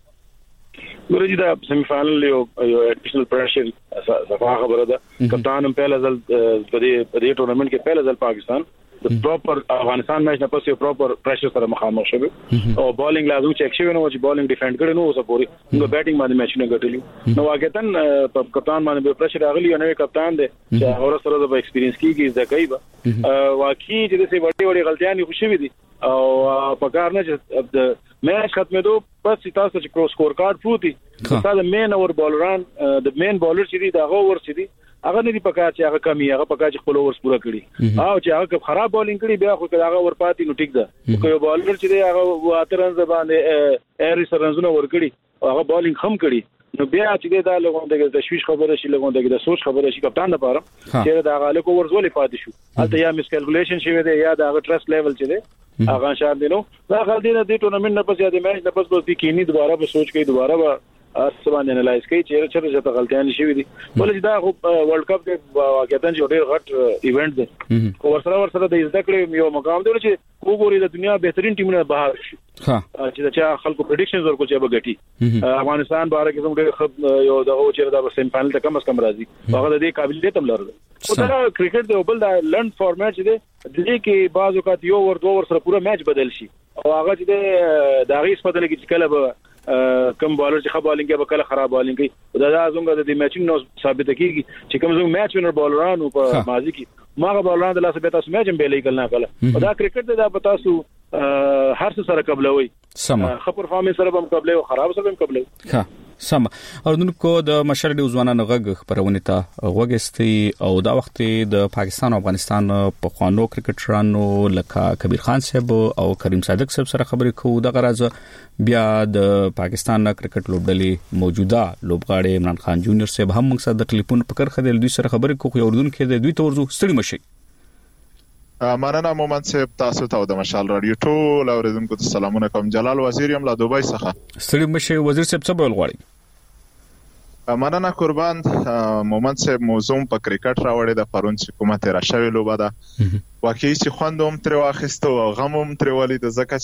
ګورې دا سیمی فائنل یو اډیشنل پریشر صفه خبره ده کپتان هم پهلا ځل په دې ټورنمنت کې پهلا ځل پاکستان د پراپر افغانستان میچ نه پس یو پراپر پریشر سره مخامخ شوی او بالینګ لازم چک شوی نو چې بالینګ ډیفند کړي نو اوس پورې نو بیټینګ باندې میچ نه ګټلی نو واقعا کپتان باندې پریشر راغلی او نوې کپتان دی چې اور سره د ایکسپیرینس کیږي ځکه به واقعي چې د څه وړي غلطیاں خوشي دي او په کار نه چې د میچ ختمېدو پس تاسو چې کروس سکور کارت پروتي تاسو د مین اور بالران د مین بالر چې دی دا اور چې دی هغه نه دی پکار چې هغه کمی هغه پکار چې خپل اورس پورا کړي او چې هغه خراب بالینګ کړي بیا خو هغه ور پاتې نو ټیک ده خو یو بالر چې دی هغه اترنز باندې ایری سرنزونه ور کړي هغه بالینګ هم کړي نو بیا چې دا لګون د تشویش خبره شي لګون د سوچ خبره شي کپتان لپاره چې دا هغه له ورز ولې پاتې شو البته یا میس کیلکولیشن شوی دی یا دا هغه ټرست لیول چې دی هغه شان دی نو دا خل دی د ټورنمنت نه پس یا د میچ نه پس به کینی دوباره به سوچ کوي دوباره به اسمان انالایز کوي چې چیرې غلطیاں شي دي ولې دا ورلد کپ کې واقعا چې ډېر غټ ایونت دی خو ورسره د زده کړې یو مقام دی چې وګوري د دنیا بهترین ټیمونه بهر شي چې دا خلکو پریډکشنز ورکو چې به ګټي افغانستان باره کې زموږ ډېر یو دغه چې دا سیمی فائنل ته کم از کم راځي هغه د دې قابلیت هم لري او دا کرکټ دی بل دا لند فارمیټ چې دی کې بعض وخت یو ور دوه ور سره پوره میچ بدل شي او هغه چې دا غیس بدل کې چې کله به کم بالر چې خبالینګ به کله خراب بالینګ دا زموږ د میچینګ نو ثابت کیږي چې کوم زموږ میچ وینر بالرانو په ماضي کې ماغه بالران د لاسه به تاسو میچ هم به لیکل نه کله دا کرکټ دا په تاسو هر څه سره قبلوي خو پرفارمنس سره هم قبلوي او خراب سره هم قبلوي ها سم اوردونکو د مشر د ځوانانو غږ خبرونه ته وګستي او دا وخت د پاکستان او افغانستان په خوانو کرکټرانو لکه کبیر خان صاحب او کریم صادق صاحب سره خبرې کوو د غرض بیا د پاکستان کرکټ لوبډلې موجوده لوبغاړي عمران خان جونیور صاحب هم موږ سره د ټلیفون په کر خدل دوی سره خبرې کوو اوردونکو د دوی تورزو ستړي مشي مننه مومن صاحب تاسو ته د مشال رادیو ټول اوریدونکو ته سلامونه کوم جلال وزیر یم لا دوبۍ څخه ستړي مشي وزیر صاحب څه بول غواړي مننه قربان مومن صاحب موضوع په کرکټ راوړې د پرون چې کومه تیر شوی لوبه ده واقعي چې خوندوم تر واخیستو غموم تر ولید زکه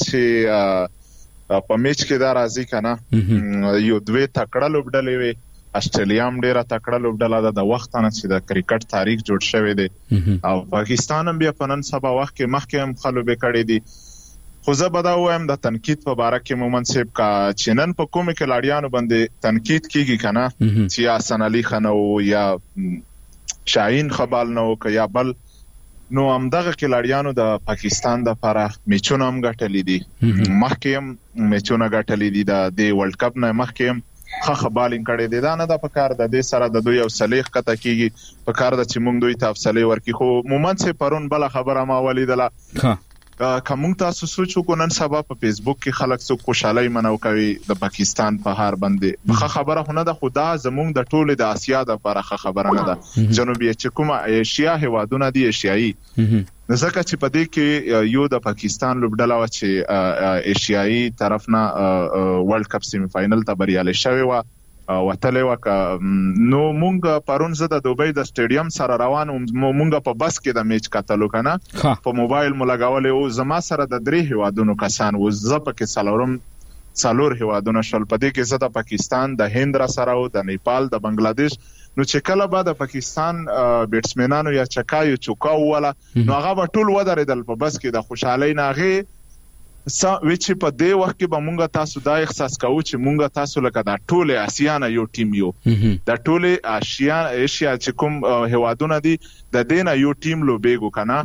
چې په میچ کې دا راځي کنه یو دوی تکړه لوبډلې وي استرالیا هم ډیره تکړه لوبډله ده د وخت نه چې د کرکټ تاریخ جوړ شوی دی او پاکستان هم بیا په نن سبا وخت کې مخکې هم خلوبې کړې دي خو زه به دا وایم د تنقید په باره کې مومن صاحب کا چې نن په کومه کې لاړیانو باندې تنقید کیږي کنه چې یا حسن علي خان او یا شاهین خبال نو یا بل نو همدغه کې لاړیانو د پاکستان د لپاره میچونه هم ګټلې دي مخکې هم میچونه ګټلې دي د ورلد کپ نه مخکې هم خبالین کړي دي دا نه د پکار د دې سره د دوی او صلیح کته کیږي پکار د چې موږ دوی تفصیلی ورکی خو مومن صاحب پرون بل خبره ما ولیدله کوم تاسو سوچو کو نن سبا په فیسبوک کې خلک څو خوشالۍ منو کوي د پاکستان په هار باندې خو خبره هونه د خدا زموږ د ټوله د اسیا د لپاره خبره نه ده جنوبي چې کومه ایشیا هوادونه دي ایشیایي ځکه چې په دې کې یو د پاکستان لوبډله و چې ایشیایي طرف نه ورلد کپ سیمی فائنل ته بریالي شوی و وتلې وک نو مونږ پرون زه د دوبۍ د سټیډیم سره روان مونږ په بس کې د میچ کتلو کنه په موبایل ملګاولې او زما سره د درې هوادونو کسان و زه پکې څلور هوادونو شل په دې کې زه د پاکستان د هند را سره او د نیپال د بنگلاديش نو چې کله بعد د پاکستان بیټسمنانو یا چکایو چوکاو ولا نو هغه ټول ودرېدل په بس کې د خوشحالۍ ناغه وچې په دې وخت کې به مونږ تاسو دا احساس کوو چې مونږ تاسو لکه دا ټوله آسیا نه یو ټیم یو دا ټوله ایشیا چې کوم هوادونه دي د دینه یو ټیم لوبېګو کنه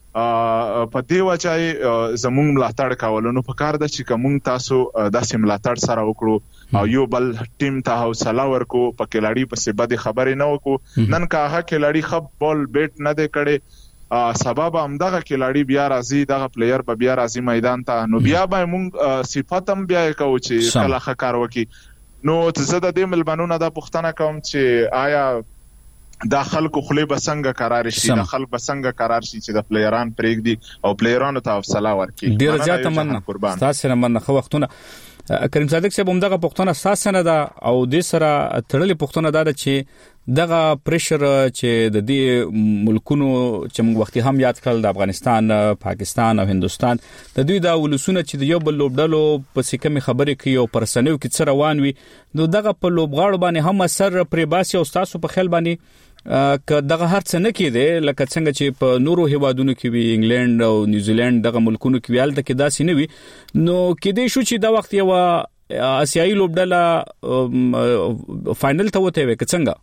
په دې وجه زموږ ملاتړ کول نو په کار د چې کوم تاسو داسې ملاتړ سره وکړو او یو بل ټیم ته حوصله ورکو په کلاړي په سبب د خبرې نه وکړو نن کاغه کلاړي خپ بال بیٹ نه دی کړي سبب همدغه کلاړي بیا راځي دغه پلیئر به بیا راځي میدان ته نو بیا به موږ صفاتم بیا کوو چې کله خکار وکي نو زه د دې ملمنونو د پښتنه کوم چې آیا دا خلکو خلی بسنګ قرار شي دا خلک بسنګ قرار شي چې د پلیئران پریک دي او پلیئرانو ته حوصله ورکړي ډیر زیات مننه تاسو سره مننه خو وختونه کریم صادق صاحب همدغه پښتون اساس نه ده او د سره تړلې پښتون ده چې دغه پریشر چې د دې ملکونو چې موږ وختي هم یاد کړل د افغانستان، پاکستان او هندستان د دوی د ولسونو چې د یو بل لوبډلو په سکه خبرې کوي او پرسنوي کې څه روان وي نو دغه په لوبغاړو باندې هم اثر پرې باسي او تاسو په خیال باندې که دغه هر څه نه کېده لکه څنګه چې په نورو هیوادونو کې وی انګلند او نیوزیلند دغه ملکونو کې ویل ته کې داسې نه وي نو کې دې شو چې دا وخت یو آسیایي لوبډله فائنل ته وته وي څنګه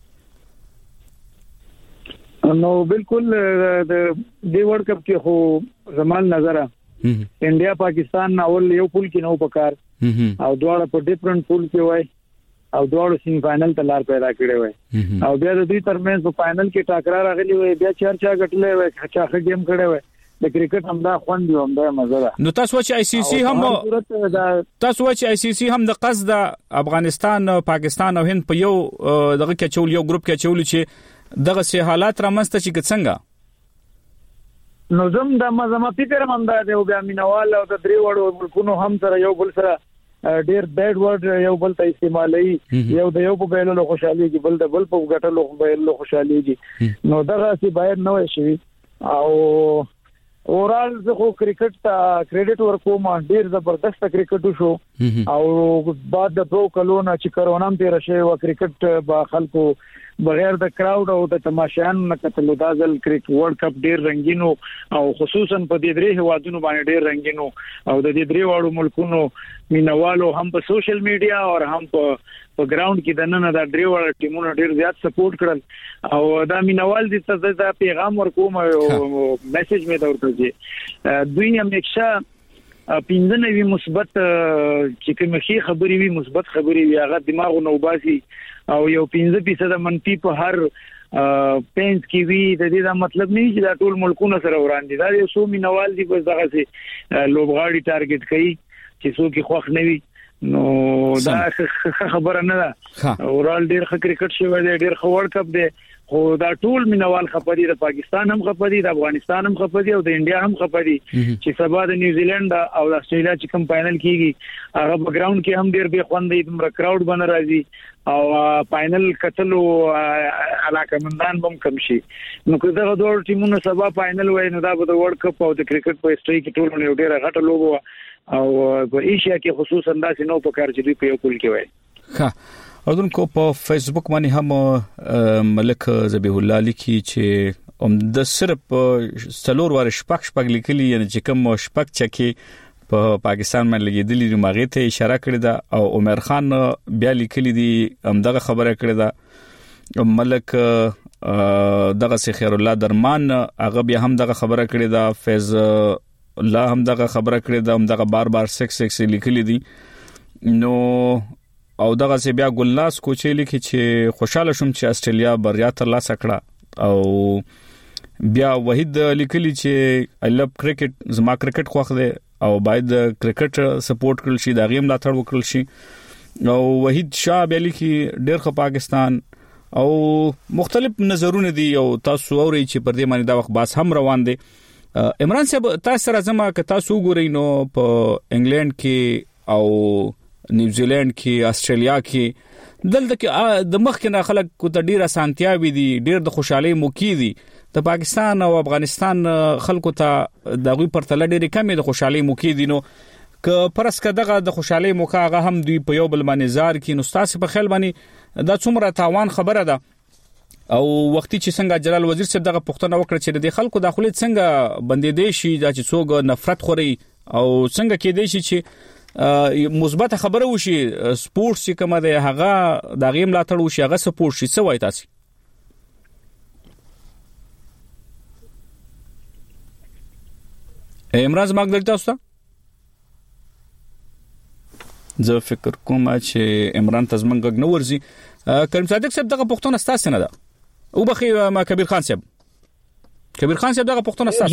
نو بالکل د دې ورلد کپ کې خو زمان نظر انډیا پاکستان اول یو پول کې نو پکار او دواړه په ډیفرنٹ پول کې وای او دواړو سیمی فائنل ته لار پیدا کړې وای او بیا د دوی ترمنځ په فائنل کې ټاکرا راغلی وای بیا چرچا غټلې وای چاخه گیم کړې وای د کرکټ هم دا خوند دی هم دا مزه ده نو تاسو چې آی سی سی هم د قصد افغانستان پاکستان او هند په یو دغه کې چول یو ګروپ کې چول چې دغه سه حالات رامنځته چې څنګه نو زم د مزه فکر هم دا دی او بیا مینوال او د درې وړو ملکونو هم سره یو بل سره ډیر بیډ ورډ یو بل ته استعمالي یو د یو په بیلو خوشحالي کې بل د بل په ګټلو بیلو خوشحالي کې نو دغه سی باید نه وي شي او اورال زه خو کرکټ ته کریډټ ورکوم ډیر زبردست کرکټ شو او بعد د پرو کلونه چې کرونا هم تیر شي او کرکټ با خلکو بغیر د کراود او د تماشایانو نه کتلو دا ځل کرکټ ورلد کپ ډیر رنگینو او خصوصا په دې درې هوادونو باندې ډیر رنگینو او د دې درې واړو ملکونو مینوالو هم په سوشل میډیا او هم په ګراوند کې د نن د درې واړو ټیمونو ډیر زیات سپورټ کړل او دا مینوال دې ته د پیغام ورکوم او میسج مې دا ورته دوی همیشه پیندنوي مثبت چې کومه خبري وي مثبت خبري وي هغه دماغ نو باسي او یو 15% منفي په هر پینس کې وی د دې دا مطلب نه چې دا ټول ملکونه سره وړاندې دا یو سو مینوال دي بس دغه سي لوبغاړي ټارګټ کوي چې څوک خوښ نه وي نو دا خبره نه ده اورال ډیر کرکټ شوی دی ډیر ورلد کپ دی خو دا ټول مینوال خپدي د پاکستان هم خپدي د افغانستان هم خپدي او د انډیا هم خپدي چې سبا د نیوزیلند او د استرالیا چې کوم فائنل کیږي هغه بیک گراوند کې هم ډیر به خوندې د کراود باندې راځي او فائنل کتلو علاقمندان هم کم شي نو که دا ډول ټیمونو سبا فائنل وای نو دا به د ورلد کپ او د کرکټ په هیستوري کې ټول یو ډیر غټه لوبه او په ایشیا کې خصوصا داسې نو په کار چې دوی په یو کول کې وای ها اردوونکو په فیسبوک باندې هم ملک ذبیح الله لیکي چې د صرف څلور ور شپږ لیکلي یعنی چې کوم شپږ چکه په پاکستان باندې لګیدلې ماغه ته اشاره کړې ده او عمر خان بیا لیکلي دي همدغه خبره کړې ده ملک دغه خیر الله درمان هغه بیا هم دغه خبره کړې ده فیض الله هم دغه خبره کړې ده هم دغه بار 66 لیکلي دي نو او دغه سی بیا ګلناس کوچې لیکي چې خوشاله شوم چې استرالیا بریا ترلاسه کړه او بیا وحید لیکلی چې I love cricket زما کرکټ خوښ دی او باید کرکټ سپورټ کړل شي دا غیم لا تړ وکړل شي او وحید شاه بیا لیکي ډېر خو پاکستان او مختلف نظرونه دي او تاسو اوري چې پر دې باندې دا وخت باس هم روان دي عمران صاحب تاسو راځم که تاسو ګورئ نو په انګلند کې او نیوزیلند کې استرالیا کې دلته کې د مخ کې نه خلک کو ته ډیره سانتیاوي دي ډیر د خوشحالي موکي دي د پاکستان او افغانستان خلکو ته دغه پرتله ډیره کمې د خوشحالي موکي دي نو که پرس کداغه د خوشحالي موکا هغه هم دوی په یو بل باندې زار کې نو تاسو په خیال باندې دا څومره تاوان خبره ده او وختي چې څنګه جلال وزیر صاحب دغه پښتنه وکړه چې د خلکو داخلي څنګه بندې دي شي دا چې څوک نفرت خوري او څنګه کې دي چې مثبت خبره وشي سپورټ چې کومه ده هغه د غیم لا تړ وشي هغه سپورټ شي څه وای تاسو امراض ماګدل تاسو زه فکر کوم چې عمران تزمنګ نه ورزي کریم صادق صاحب دغه پښتون استاد نه ده او بخي ما کبیر خان صاحب دغه پښتون استاد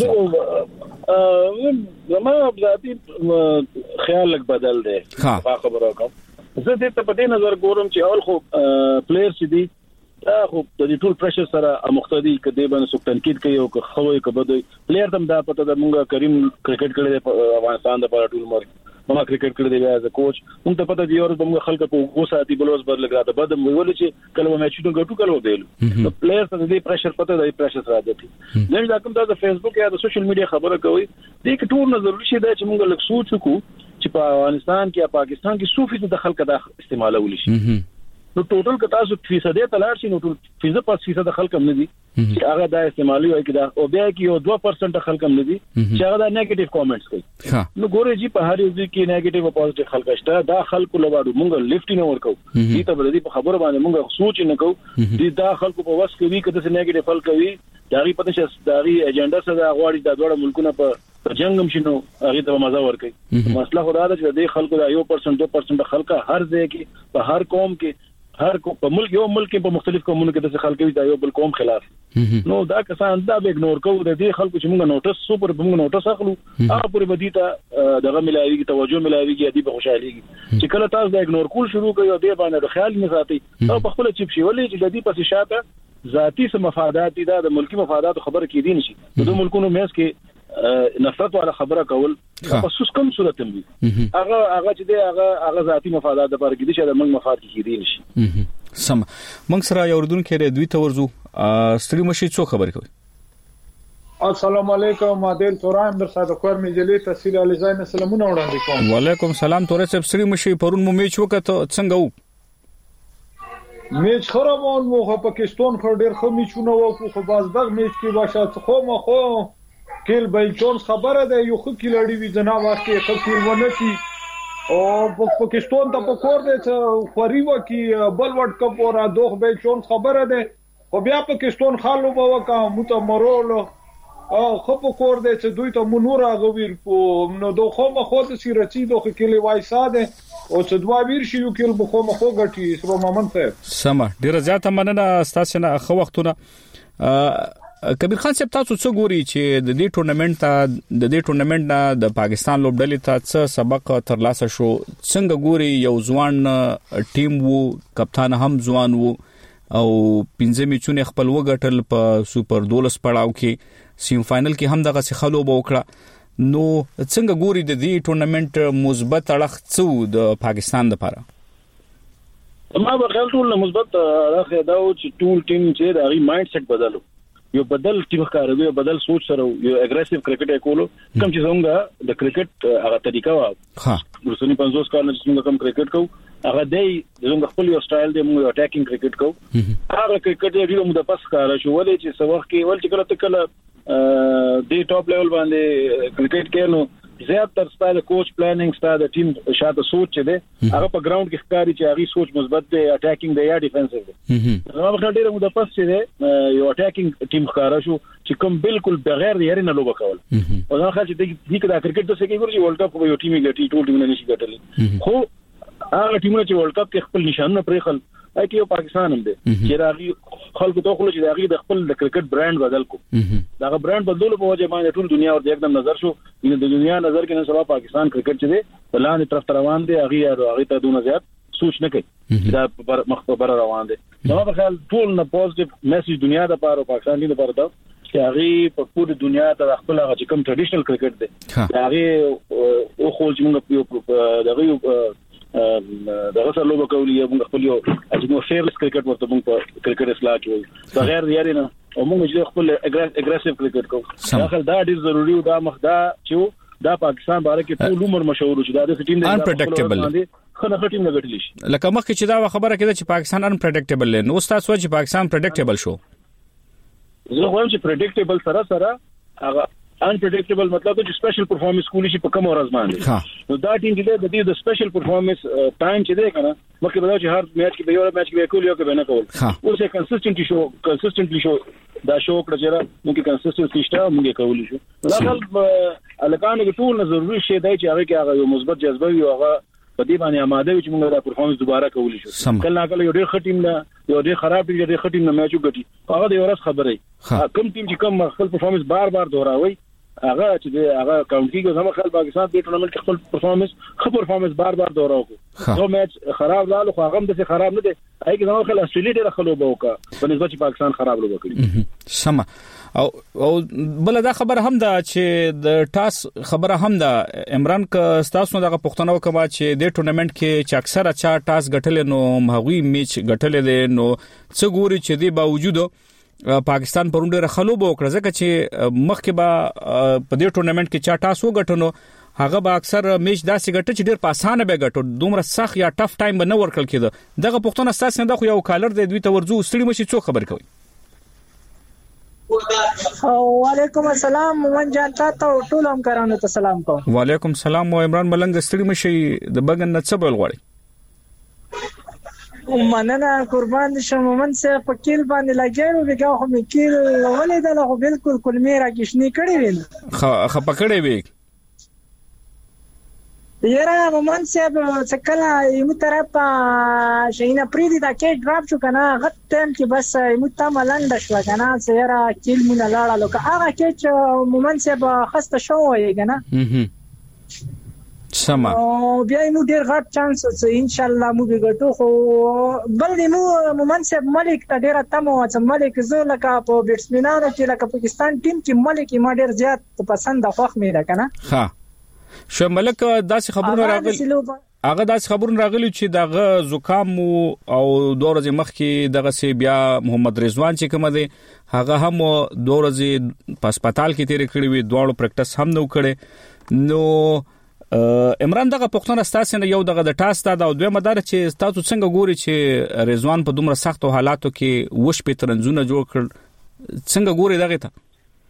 زما ذاتی خیال لګ بدل دی خبره کوم زه دې ته په دې نظر ګورم چې اول خو پلیئر چې دي دا خو د ټول پریشر سره مختدي کدی باندې سو تنقید کوي او خوي کبه پلیئر تم دا پته د مونږه کریم کرکټ کړي د افغانستان د ټول مر ما کرکټ کړی دی از کوچ مونږ ته پته دی اور موږ خلک په غوسه دي بلوز بدل غاده بعد ویل چې کله میچونه ګټو کله ودیل نو پلیئر ته دې پریشر پته دی پریشر راځي نن دا کوم د فیسبوک یا د سوشل میډیا خبره کوي دې کې ټول ضروري شي دا چې موږ لږ سوچ وکړو چې په افغانستان کې یا پاکستان کې څو فیصد د خلک دا استعمالول شي نو ټوټل کتا 100% تلار شي نو ټول 5% خلک هم نه دي چې هغه دا استعمالي وي کدا او بیا کې یو 2% خلک هم نه دي چې هغه دا نیگیټیو کامنټس کوي نو ګوره جی په هر یو کې نیگیټیو او پوزټیو خلک شته دا خلکو لواړو مونږ لیفټ نه ورکو دي ته بل دي په خبره باندې مونږ سوچ نه کوو دي دا خلکو په وس کوي کده چې نیگیټیو خلک کوي داغي پته چې داغي ایجنډا سره غواړي د دوړ ملکونو په جنگم شنو هغه ته مزه ورکي مسله خدا دا چې د خلکو دا 1% 2% خلک هر ځای کې په هر قوم کې هر په ملک یو ملک په مختلف قومونو کې د خلکو دا یو بل قوم خلاف نو دا کسان دا به اګنور کوو د دې خلکو چې موږ نوټس سوپر موږ نوټس اخلو هغه پورې بدیته دغه ملایوي توجه ملایوي دي په خوشحالي چې کله تاسو دا اګنور کول شروع کوئ او دې باندې خیال نه ساتي او په خپل چپ شي ولې چې د دې پسې شاته ذاتی سم مفادات دي د ملکی مفادات خبره کې دي نشي د ملکونو مېس کې نفرت ولا خبره کول خصوص کوم صورت هم دي هغه چې دی هغه ذاتی مفادات د لپاره کې دي چې د موږ مفاد کې دي نشي سم موږ سره یو اردن کې دوی ته ورزو ستړي مشي څو خبرې کوي السلام علیکم عادل توران در ساده کور مجلې تحصیل علی زین سلامونه وړاندې کوم وعلیکم سلام تورې صاحب ستړي مشي پرون مو میچ وکړه څنګه وو میچ خرابون مو پاکستان خو ډیر خو میچونه وو خو بازدغ میچ کې واشه خو ما خو کېل بیل جونز خبره ده یو خو کیلړی وی جناب واسطه خو کیل ونسی او پاکستان ته پکور ده چې خوري و کی بل ورلد کپ اور دوه بیل جونز خبره ده خو بیا پاکستان خالو بو کا متمرول او خو پکور ده چې دوی ته منور غویر کو نو دوه خو ما خو د سیرتی دوه کلی وای ساده او چې دوا ویر شي یو کېل بخو مخو غټي سبا مامن صاحب سم ډیر زیاته مننه تاسو نه خو وختونه کبیر خان صاحب تاسو څه ګوري چې د دې ټورنمنت نه د پاکستان لوبډلې ته څه سبق ترلاسه شو څنګه ګوري یو ځوان ټیم وو کپتان هم ځوان وو او پنځه میچونه خپل وګټل په سوپر 12 پړاو کې سیم فائنل کې هم دغه څخه لوب وکړه نو څنګه ګوري د دې ټورنمنت مثبت اړخ څه د پاکستان لپاره ما به خیال ټول مثبت اړخ دا و چې ټول ټیم چې د غي مایند سیټ بدلو یو بدل ټیم ښکاروي بدل سوچ سره یو اګریسیو کرکټ کولو کوم چې څنګه د کرکټ هغه طریقه وا ها ورسونی 50 کال چې څنګه کوم کرکټ کو هغه دی څنګه خپل یو سټایل دی موږ اٹیکینګ کرکټ کو هغه کرکټ دی موږ د پاس کار شو ولې چې څو وخت کې ول چې کله دی ټاپ لیول باندې کرکټ کې نو زیات تر ستاسو کوچ پلانینګ ستاسو د ټیم شاته سوچ چي دي هغه په ګراوند کې ښکاری چې هغه سوچ مثبت دی اٹیکینګ دی یا ډیفنسیو دی نو په خاطر موږ د پاس چې دی یو اٹیکینګ ټیم ښکارا شو چې کوم بالکل بغیر یې نه لوب کول او دا خاص دي چې دا کرکټ د سګي ورجی ورلد کپ یو ټیم یې ګټي ټول ټیمونه نشي ګټلی خو هغه ټیمونه چې ورلد کپ کې خپل نشانونه پرې خل اکی یو پاکستان هم دی چې راغي خلکو ته خو چې راغي د خپل د کرکټ برانډ بدل کو دا برانډ بدلولو په وجه باندې ټول دنیا ورته एकदम نظر شو د دنیا نظر کې نن سبا پاکستان کرکټ چې دی بلان طرف روان دی هغه ته دونه زیات سوچ نه کوي دا مخبر روان دي نو په خیال ټول نه پوزټیو میسج دنیا د پاره پاکستان دی لپاره دا چې هغه په ټول دنیا ته خپل هغه کوم ټریډیشنل کرکټ دی هغه او خو چې موږ دغه دغه سره لوب کولی موږ خپل یو اجمو فیرلس کرکټ ورته موږ په کرکټ اصلاح کوي بغیر یاري نه او موږ چې خپل اګریسیو کرکټ کوو دا خل دا ډیر ضروری او دا مخدا چې دا پاکستان باره کې ټول عمر مشهور شو دا د ټیم دی انپریډکټیبل خنه ټیم نه غټلی شي لکه مخکې چې دا خبره کړه چې پاکستان انپریډکټیبل نو تاسو چې پاکستان پریډکټیبل شو زه وایم چې پریډکټیبل سره هغه unpredictable مطلب چې سپیشل پرفارمنس کولی شي په کوم ورځ باندې نو دا ټیم کې د سپیشل پرفارمنس ټایم چې دی کنه مخکې به دا چې هر میچ کې به یو میچ کې کولی او کې نه کول اوس کنسistently شو دا شو کړه چې موږ کنسistently شته موږ کولی شو دا خل الکانو کې ټول ضروري شی دی چې هغه کې هغه یو مثبت جذبه وي هغه په دې باندې آماده وي چې موږ دا پرفارمنس دوباره کولی شو کله کله یو ډېر خټیم نه یو ډېر خراب دی ډېر خټیم نه میچ وګټي هغه د ورځ خبره کوم ټیم چې کوم خپل پرفارمنس بار دوهراوي هغه چې هغه کاونټي کې زموږ خپل پاکستان په ټورنمنت کې خپل پرفارمنس بار دوره وکړو نو میچ خراب لاله خو هغه د خراب نه دی هغه زموږ خپل استرالیا ډېر خلوب وکړه په نسبت چې پاکستان خراب لوب کړی سم او بل دا خبر هم دا چې د ټاس خبره هم دا عمران ک تاسو دغه پښتنو کما چې د ټورنمنت کې چې اکثره چا ټاس غټل نو مهوی میچ غټل دي نو څه ګوري چې دی باوجود پاکستان پرونډه رخلوب وکړه ځکه چې مخکې به په دې ټورنمنت کې چا ټاس وګټنو هغه به اکثر میچ داسې غټ چې ډېر په اسانه به غټو دومره سخت یا ټف ټایم به نه ورکل کېده دغه پښتون اساس نه خو یو کالر دی دوی ته ورځو ستړي مشي څو خبر کوي وعلیکم السلام مومن جان تاسو ټول هم کرانو ته سلام کوم وعلیکم السلام او عمران ملنګ ستړي مشي د بغن نه څه بول غواړي مننه قربان شم مومن سه فکیل باندې لګیرو بګه خو میکیل ولې دا خو بالکل کلمې راکښنی کړی وین خ پکړې وی یاره مومن صاحب څکلا یمو طرف شینه پریدي دا کې ډراپ شو کنه غت ټایم کې بس یمو ته ملنډ شو کنه سیاره کیل مونږ لاړه لکه هغه کې چې مومن صاحب خسته شو وي کنه سما او بیا یمو ډیر غټ چانس ان شاء الله مو ګټو خو بل دې مو مومن صاحب ملک ته ډیر تمو چې ملک زو لکه په بیټسمنانو چې لکه پاکستان ټیم کې ملک ما ډیر زیات پسند خوښ مې ده کنه ها شو ملک داسې خبرونه راغلي هغه داسې خبرونه راغلي چې دغه زکام او دوه ورځې مخکې دغه سی بیا محمد رضوان چې کوم دی هغه هم دوه ورځې په هسپتال کې تیر کړی وي دواړو پریکټس هم نو کړي نو عمران دغه پښتون استاسو نه یو دغه د ټاس دا او دوه مدار چې تاسو څنګه ګوري چې رضوان په دومره سختو حالاتو کې وښ په ترنځونه جوړ کړ څنګه ګوري دغه ته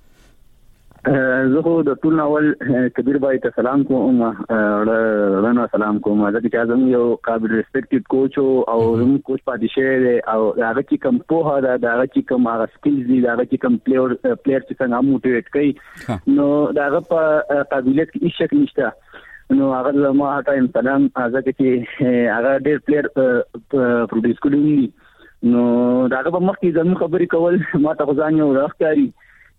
زه خو د ټول اول کبیر بھائی ته سلام کوم رانا سلام کوم ځکه چې زموږ یو قابل ریسپیکټډ کوچ او زموږ کوچ پاتې شه او هغه چې کوم په هغه چې کوم هغه سکلز دي هغه چې کوم پلیئر چې څنګه موټیویټ کوي نو هغه په قابلیت کې هیڅ شک نشته نو هغه ما ټایم سلام ځکه چې هغه ډېر پلیئر پروډوس کړی نو هغه په مخ کې زموږ خبرې کول ما ته ځان یو راخاري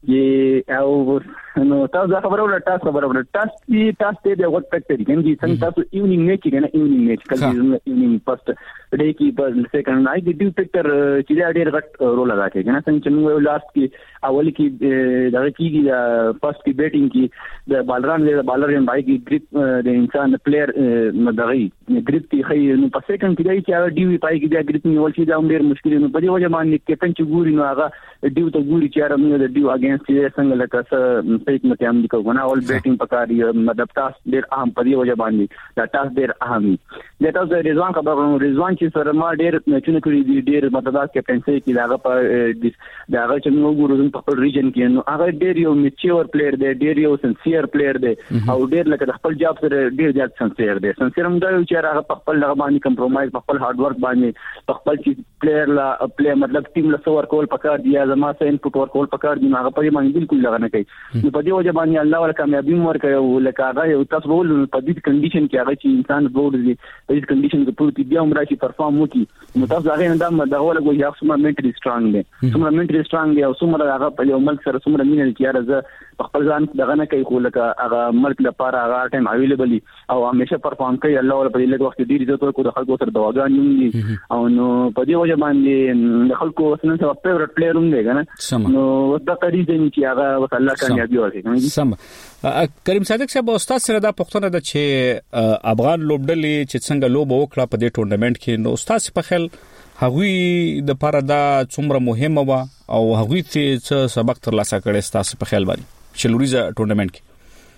او نو تاسو خبرو له تاسو خبرو تاسو د وخت فیکټری کني څنګه تاسو ایونینګ میچ کنه ایونینګ میچ کله ایونینګ فرست ډے کې په سیکنډ نایټ د ډیو فیکټر چې دا ډېر غټ رول ادا کوي کنه څنګه چې موږ لاست کې اول کې دا کېږي فرست کې بیټینګ کې د بالران له بالر یم بای کې گریپ د انسان پلیئر مدغی گریپ کې خې نو په سیکنډ کې دا چې ډیو پای کې دا گریپ نیول شي دا ډېر مشکل نو په دې وجه باندې کیپټن چې ګوري نو هغه ډیو ته ګوري چې موږ د ډیو اگینست څنګه لکه څه په مته هم لیکو غواړم اول بیټینګ پکاري مطلب تاسو ډېر اهم په دې وجه باندې دا تاسو ډېر اهم دي تاسو د رضوان خبرو رضوان چې سره ما ډېر میچونه کړی دي ډېر مطلب کیپټنسي کې داغه په داغه چې موږ ګورو په خپل ریجن کې نو هغه ډېر یو میچور پلیئر دی ډېر یو سنسیر پلیئر دی او ډېر لکه خپل جاب سره ډېر زیات سنسیر دی سنسیر هم دا چې هغه په خپل لغه باندې کمپرمایز په خپل هارد ورک باندې په خپل چې پلیئر لا پلی مطلب ټیم له څور کول پکار دی یا زما سه انپوټ ور کول پکار دی هغه په باندې بالکل لغه نه کوي نو په دې وجه باندې الله ول کامیابی ورکړي او لکه هغه یو تاسو ول په دې کنډیشن کې هغه چې انسان بورډ دی په دې کنډیشن کې پروتي بیا عمره چې پرفارم وکړي نو تاسو هغه نه دا ول کوي چې څومره منټلی سترونګ دی څومره منټلی سترونګ دی او څومره هغه په یو ملک سره څومره مینه کې راځي خپل ځان دغه نه کوي خو لکه هغه ملک لپاره هغه ټایم اویلیبل او همیشه پرفارم کوي الله ول په دې لږ وخت ډیر عزت ورکړي د خلکو سره دواګان دي او نو په دې وجه باندې د خلکو وسنه سره فیورټ پلیئر هم دی کنه نو دا قریب دی چې هغه الله کامیابی ورکړي سم کریم صادق صاحب استاد سره دا پښتنه د چې افغان لوبډلې چې څنګه لوب وکړه په دې ټورنمنت کې نو استاد په خل هغوی د پاره دا څومره مهمه و او هغوی ته سبق ترلاسه کړي تاسو په خیال باندې چې لوریزا ټورنمنت کې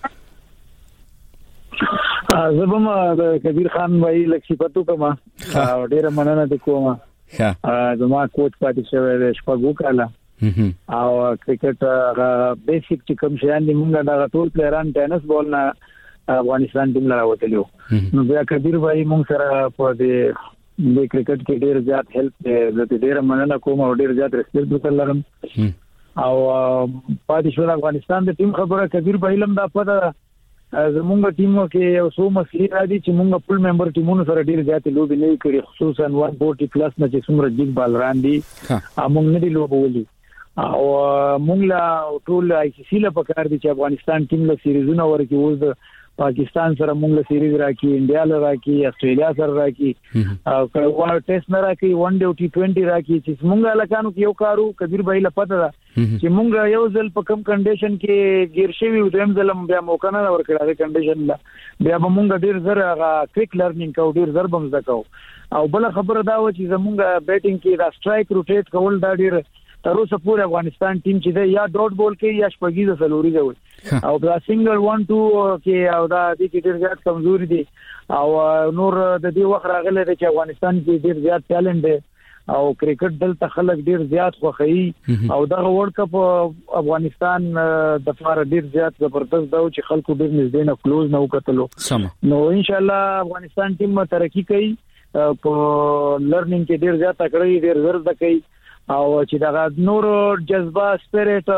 زبم د کبیر خان وای لکشپتو کما ډیره مننه د کومه زما کوچ پاتې شوی د شپږو کاله او کرکټ بیسیک چې کوم شیان دي موږ دا ټول پلیران ټینس بال نه افغانستان ټیم لاره وتلو نو بیا کبیر وای موږ سره په دې د کرکټ کې ډیر زیات هیلپ دی ډیره مننه کوم او ډیر زیات ریسپیکټ وکړم او پاتې شو افغانستان د ټیم خبره کبیر وایلم دا پته زمونږ ټیمو کې یو څو مسلې را دي چې موږ خپل ممبر ټیمونو سره ډیر زیات لوبي نه کړې خصوصا 140 پلس نه چې څومره جګ بالران دي موږ نه دی لوبولي او موږ لا ټول آی سی سی له پکار دي چې افغانستان ټیم له سیریزونه ورکی اوس د پاکستان سره موږ له سیریز راکی انډیا له راکی استرالیا سره راکی او کله ټیسټ نه راکی ون ډے او ټي 20 راکی چې موږ لکانو کې یو کارو کبیر بای له پته ده چې موږ یو ځل په کم کنډیشن کې گیر شوی و دیم ځل بیا موقع نه ورکړه کنډیشن لا بیا به موږ ډیر زر کویک لرنینګ کو ډیر زر بم زکو او بل خبره دا و چې زموږ بیټینګ کې دا سټرایک روټیټ کول دا ډیر تر اوسه پورې افغانستان ټیم چې دی یا ډاټ بول کوي یا شپږیزه سلوري دی او دا سنگل 1 2 کې او دا د ډیر زیات کمزوري دي او نور د دې وخت راغله چې افغانستان کې ډیر زیات ټالنت دی او کرکټ دلته خلک ډیر زیات خوخي او دا ورلد کپ افغانستان د فار ډیر زیات زبردست دا چې خلکو ډیر نږدې نه کلوز نه وکړلو نو ان شاء الله افغانستان ټیم ترقی کوي په لرنینګ کې ډیر زیات تکړه ډیر زر دکې او چې دا نور جذبه سپیریټ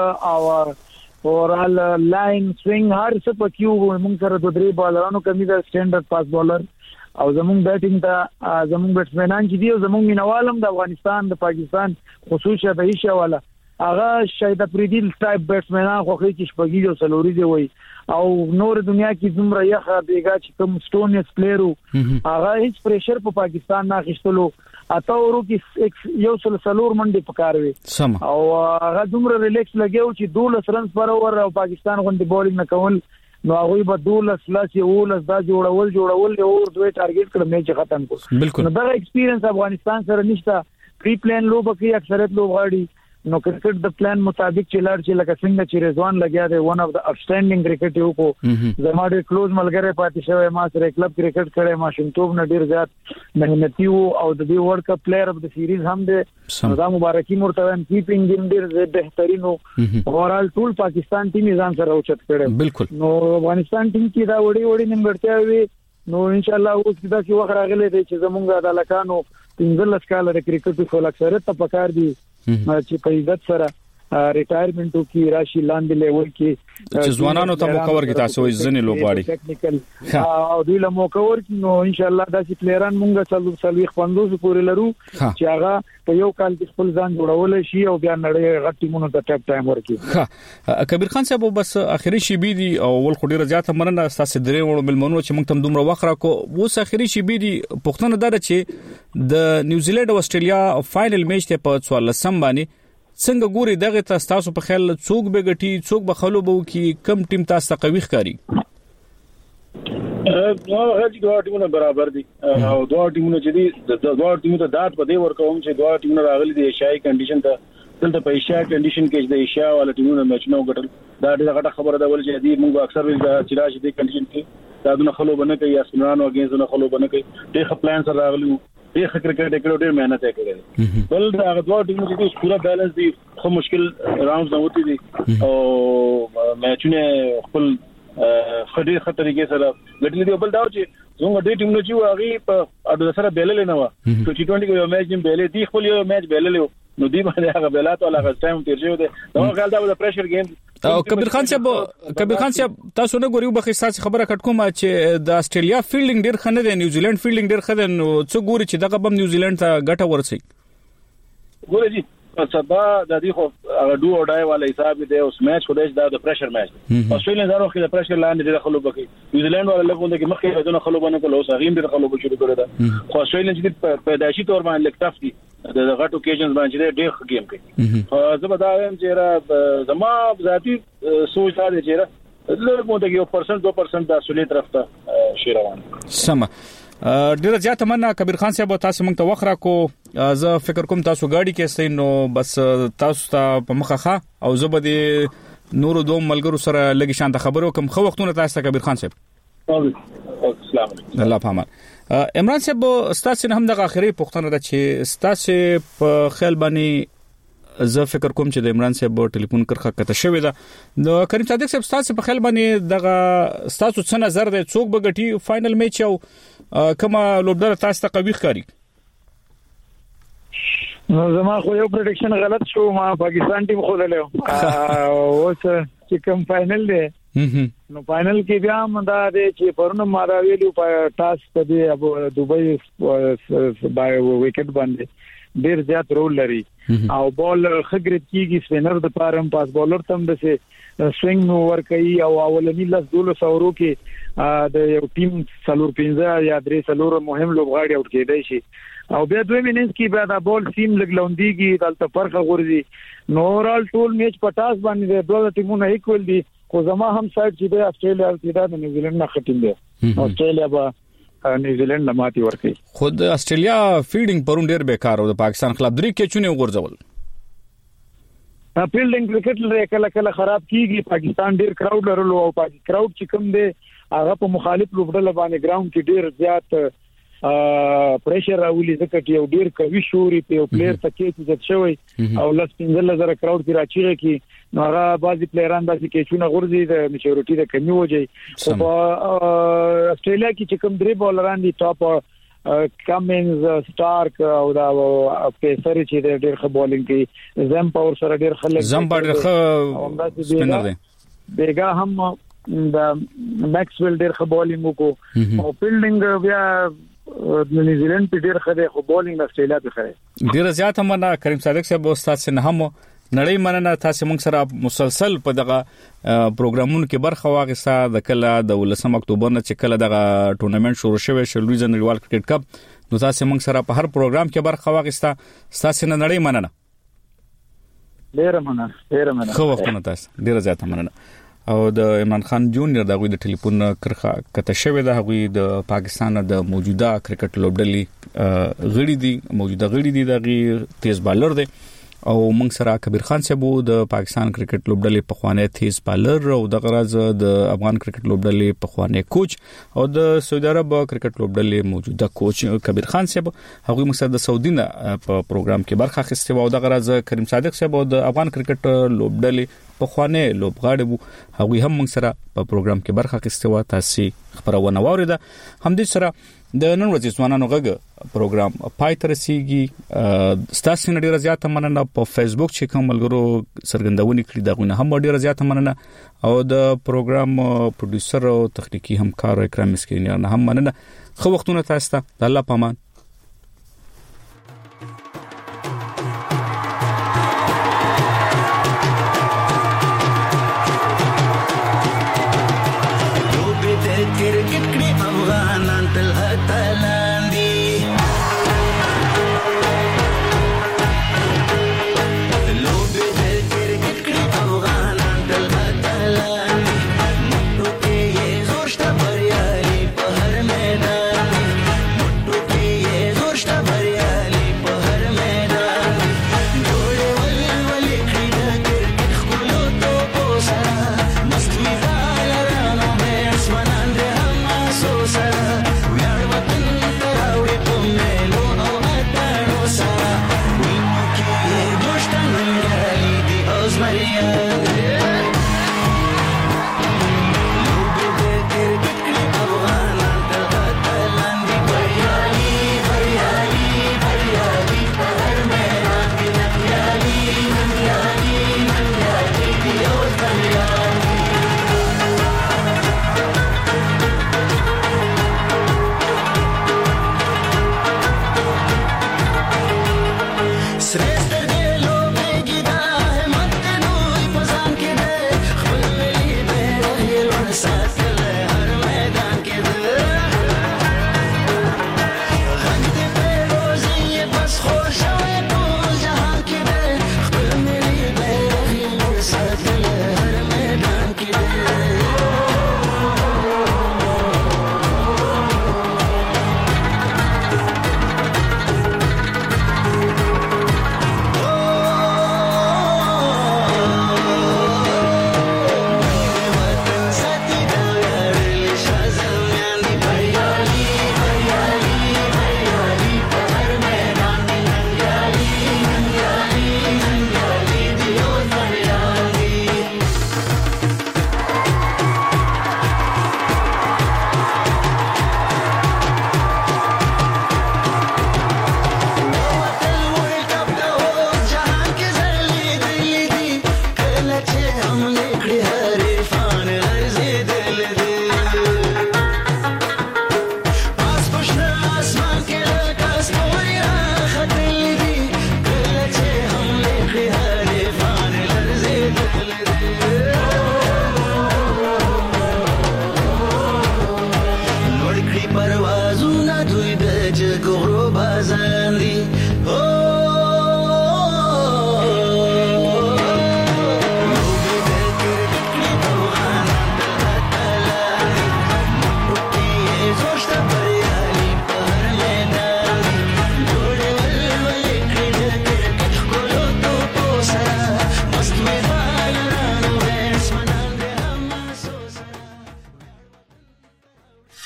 او اورال لاین سوینګ هر څه پکيو موږ سره د درې بالرانو کمی دا سټانډرډ پاس بالر او زموږ بیټینګ ته زموږ بیټسمنان چې دی زموږ مینوالم د افغانستان د پاکستان خصوصا د ایشیا والا هغه شاید پریدل ټایپ بیټسمنان خو هیڅ شپږی او سلوري دی وای او نور دنیا کې زمره یخه بیګا چې کوم سټونس پلیرو هغه هیڅ پریشر په پاکستان نه اخیستلو اته ورو کې یو سلور منډي پکاروي او هغه دومره ریلیکس لګیو چې 12 رنز پر اور او پاکستان غونډي بولینګ نه کول نو هغه به 12 لاس یو لاس دا جوړول او دوی ټارګټ کړ میچ ختم کو نو دا ایکسپیرینس افغانستان سره نشته پری پلان لوب کې اکثریت لوب غاړي نو کرکټ د پلان مطابق چې لار چې لکه څنګه چې رضوان لګیا دی ون اف د اپسټینډینګ کرکټ یو کو زموږ کلوز ملګری پاتې شوی ما سره کلب کرکټ کړي ما شومتوب نه ډیر زیات مهنتي او د دې ورلد کپ پلیئر اف د سیریز هم دی دا مبارکي مرتبه کیپینګ ګیم ډیر بهترینو اورال ټول پاکستان ټیم ځان سره اوچت کړي نو افغانستان ټیم کې دا وړي نیمګړتیا وي نو ان شاء الله اوس دا چې وخت راغلی دی چې زمونږ د لکانو 15 کال د کرکټ په اکثریت ته پکار دي چې په عزت سره ریټایرمنټ کی راشي لاندې لیول کې چې ځوانانو ته موقور کې تاسو ځنې لوباړي ټیکنیکل او دوی له موقور نو ان شاء الله دا چې پلیران مونږه سلوي 50 پورې لرو چې هغه په یو کال کې خپل ځان جوړول شي او بیا نړۍ غټ ټیمونو ته ټاپ ټایم ورکړي کبیر خان صاحب بس اخري شی بي دي او ول خډيره زیاته مننه تاسو درې وړو ملمنو چې موږ تم دومره وخت راکو اوس اخري شی بي دي پښتنه دا چې د نیوزیلند او استرالیا فائنل میچ ته په 14 باندې څنګه ګوري دغه تاسو په خیال څوک به ګټي څوک به خلوب وو کی کم ټیم تاسو قوي ښکاری نو هغه دوه ټیمونه برابر دي او دوه ټیمونه چې دي د دوه ټیمونو ته دات په دې ورکوم چې دوه ټیمونه راغلي دي ایشیاي کنډیشن ته دلته په ایشیا کنډیشن کې د ایشیا والا ټیمونه میچ نه وګټل دا ډېره غټه خبره ده ول چې دې موږ اکثر ویل چې راشي د کنډیشن کې دا دونه خلوب نه کوي اسمرانو اگینست نه خلوب نه کوي ډېر خپلان سره راغلي ډېر کرکټ ډېر مهنت وکړي بل دا دوه ټیمونه چې پورا بیلانس دي خو مشکل راوندز نه وتی دي او میچونه خپل خډي خطرېږي سره ګټلې دی بل دا چې زموږ ډېر ټیمونه چې واغې په اډو سره بیللې نه و ټي 20 کې یو میچ نیم بیلې دی خپل یو میچ بیللې نو دی باندې هغه بیلات ولا هغه ټایم تیر شوی دی نو خیال دا د پریشر گیم او کبیر خان صاحب تاسو نه ګورئ به خاص خبره کټ کوم چې د استرالیا فیلډینګ ډیر خنه دی نیوزیلند فیلډینګ ډیر خنه نو څو ګوري چې دغه بم نیوزیلند ته ګټه ورسي ګورئ جی سبا د دې خو هغه ډو او ډای والا حساب دی اوس میچ خو د پریشر میچ استرالیا زارو کې د پریشر لاندې ډیر خلوب کوي نیوزیلند والا لګونه کې مخکې دونه خلوب نه کول اوس هغه ډیر خلوب شروع کړی دا خو استرالیا چې پیدایشي تور باندې لکټاف دي د غټو اوکیژنز باندې ډېر گیم کوي زه به دا وایم چې زما ذاتی سوچ دا دی چې لږ مو د 1% 2% د اصلي طرف ته شي روان سم ډیر زیات مننه کبیر خان صاحب تاسو موږ ته وخت راکو زه فکر کوم تاسو گاډي کې استئ نو بس تاسو ته په مخه او زه به د نورو دوه ملګرو سره لګی شانته خبرو کوم خو وختونه تاسو ته کبیر خان صاحب السلام علیکم الله پامان عمران صاحب ستاسو هم د اخري پوښتنه ده چې ستاسو په خیال باندې زه فکر کوم چې د عمران صاحب ټلیفون کرخه کته شوې ده نو کریم صادق صاحب ستاسو په خیال باندې دغه ستاسو څه نظر دی څوک به ګټي فائنل میچ او کما لوبډر تاسو ته قوي ښکاری نو زما خو یو پریډکشن غلط شو ما پاکستان ټیم خو دلو او چې کوم فائنل دی نو فائنل کې بیا هم دا دی چې پرونه ما دا ویلو په ټاس په دی ابو دوبۍ بای وکټ باندې ډیر زیات رول لري او بال خګریټ کیږي سپینر د پارم پاس بولر تم د سه سوینګ نو ور کوي او اولنی لاس 200 اورو کې د یو ټیم څلور 15 یا 3 څلور مهم لوبغاړي اوټ کېدای شي او بیا دوه مینس کې بیا د بال سیم لګلونديږي دلته فرق غورځي نو اورال ټول میچ پټاس باندې دوه ټیمونه ایکوال دي خو زما هم سایډ چې د استرالیا او د نیوزیلند نه ختم دي استرالیا به نیوزیلند نه ماتي ورکړي خود استرالیا فیلډینګ پرون ډیر بیکار او د پاکستان خلاف درې کېچونه وګرځول فیلډینګ کرکټ لري کله خراب کیږي پاکستان ډیر کراود لرلو او کراود چې کوم دی هغه په مخالف لوبډله باندې ګراوند کې ډیر زیات پریشر راولي ځکه چې یو ډیر قوي شوري په پلیئر تکي چې شوی او لاس 15000 کراود کې راچیږي کې نو هغه بازي پلیئران داسې کې چونه غورځي د میچورټي د کمی وځي او په استرالیا کې چې کوم درې بولران دي ټاپ کامینز سٹارک او دا پیسر چې ډېر ښه بولینګ کوي زم پاور سره ډېر خلک زم ډېر ښه سپینر دی بیګا هم د میکسویل ډېر ښه بولینګ وکړو او فیلډینګ بیا د نیوزیلند په ډېر ښه دی خو بولینګ استرالیا په ښه ډېر زیات هم نه کریم صادق صاحب استاد سره هم نړۍ مننه تاسو موږ سره مسلسل په دغه پروګرامونو کې برخه واغسته د کله د 19 اکتوبر نه چې کله دغه ټورنمنت شروع شوی شلویز نړیوال کرکټ کپ نو تاسو موږ سره په هر پروګرام کې برخه واغسته تاسو نه نړۍ مننه ډېر مننه خو وختونه تاسو ډېر زیات مننه او د عمران خان جونیئر دغه د ټلیفون کرخه کته شوی د هغه د پاکستان د موجوده کرکټ لوبډلې غړي دي موجوده غړي دي دغه تیز بالر دي او موږ سره کبیر خان صاحب د پاکستان کرکټ لوبډلې په خوانه تیز بالر او د غرض د افغان کرکټ لوبډلې په خوانه کوچ او د سعودي عرب کرکټ لوبډلې موجوده کوچ کبیر خان صاحب هغه موږ سره د سعودي نه په پروګرام کې برخه اخیسته او د غرض کریم صادق صاحب او د افغان کرکټ لوبډلې په خوانه لوبغاړي وو هغه هم موږ سره په پروګرام کې برخه اخیسته و تاسو خبرونه واوریده هم دې سره د نن ورځې ځوانانو غږ پروګرام پای ته رسیږي ستاسو ډیره زیاته مننه په فیسبوک چې کوم ملګرو سرګندونې کړې دغه هم ډیره زیاته مننه او د پروګرام پروډوسر او تخنیکی همکار اکرام مسکینیان هم مننه خو وختونه تاسو ته د الله پامان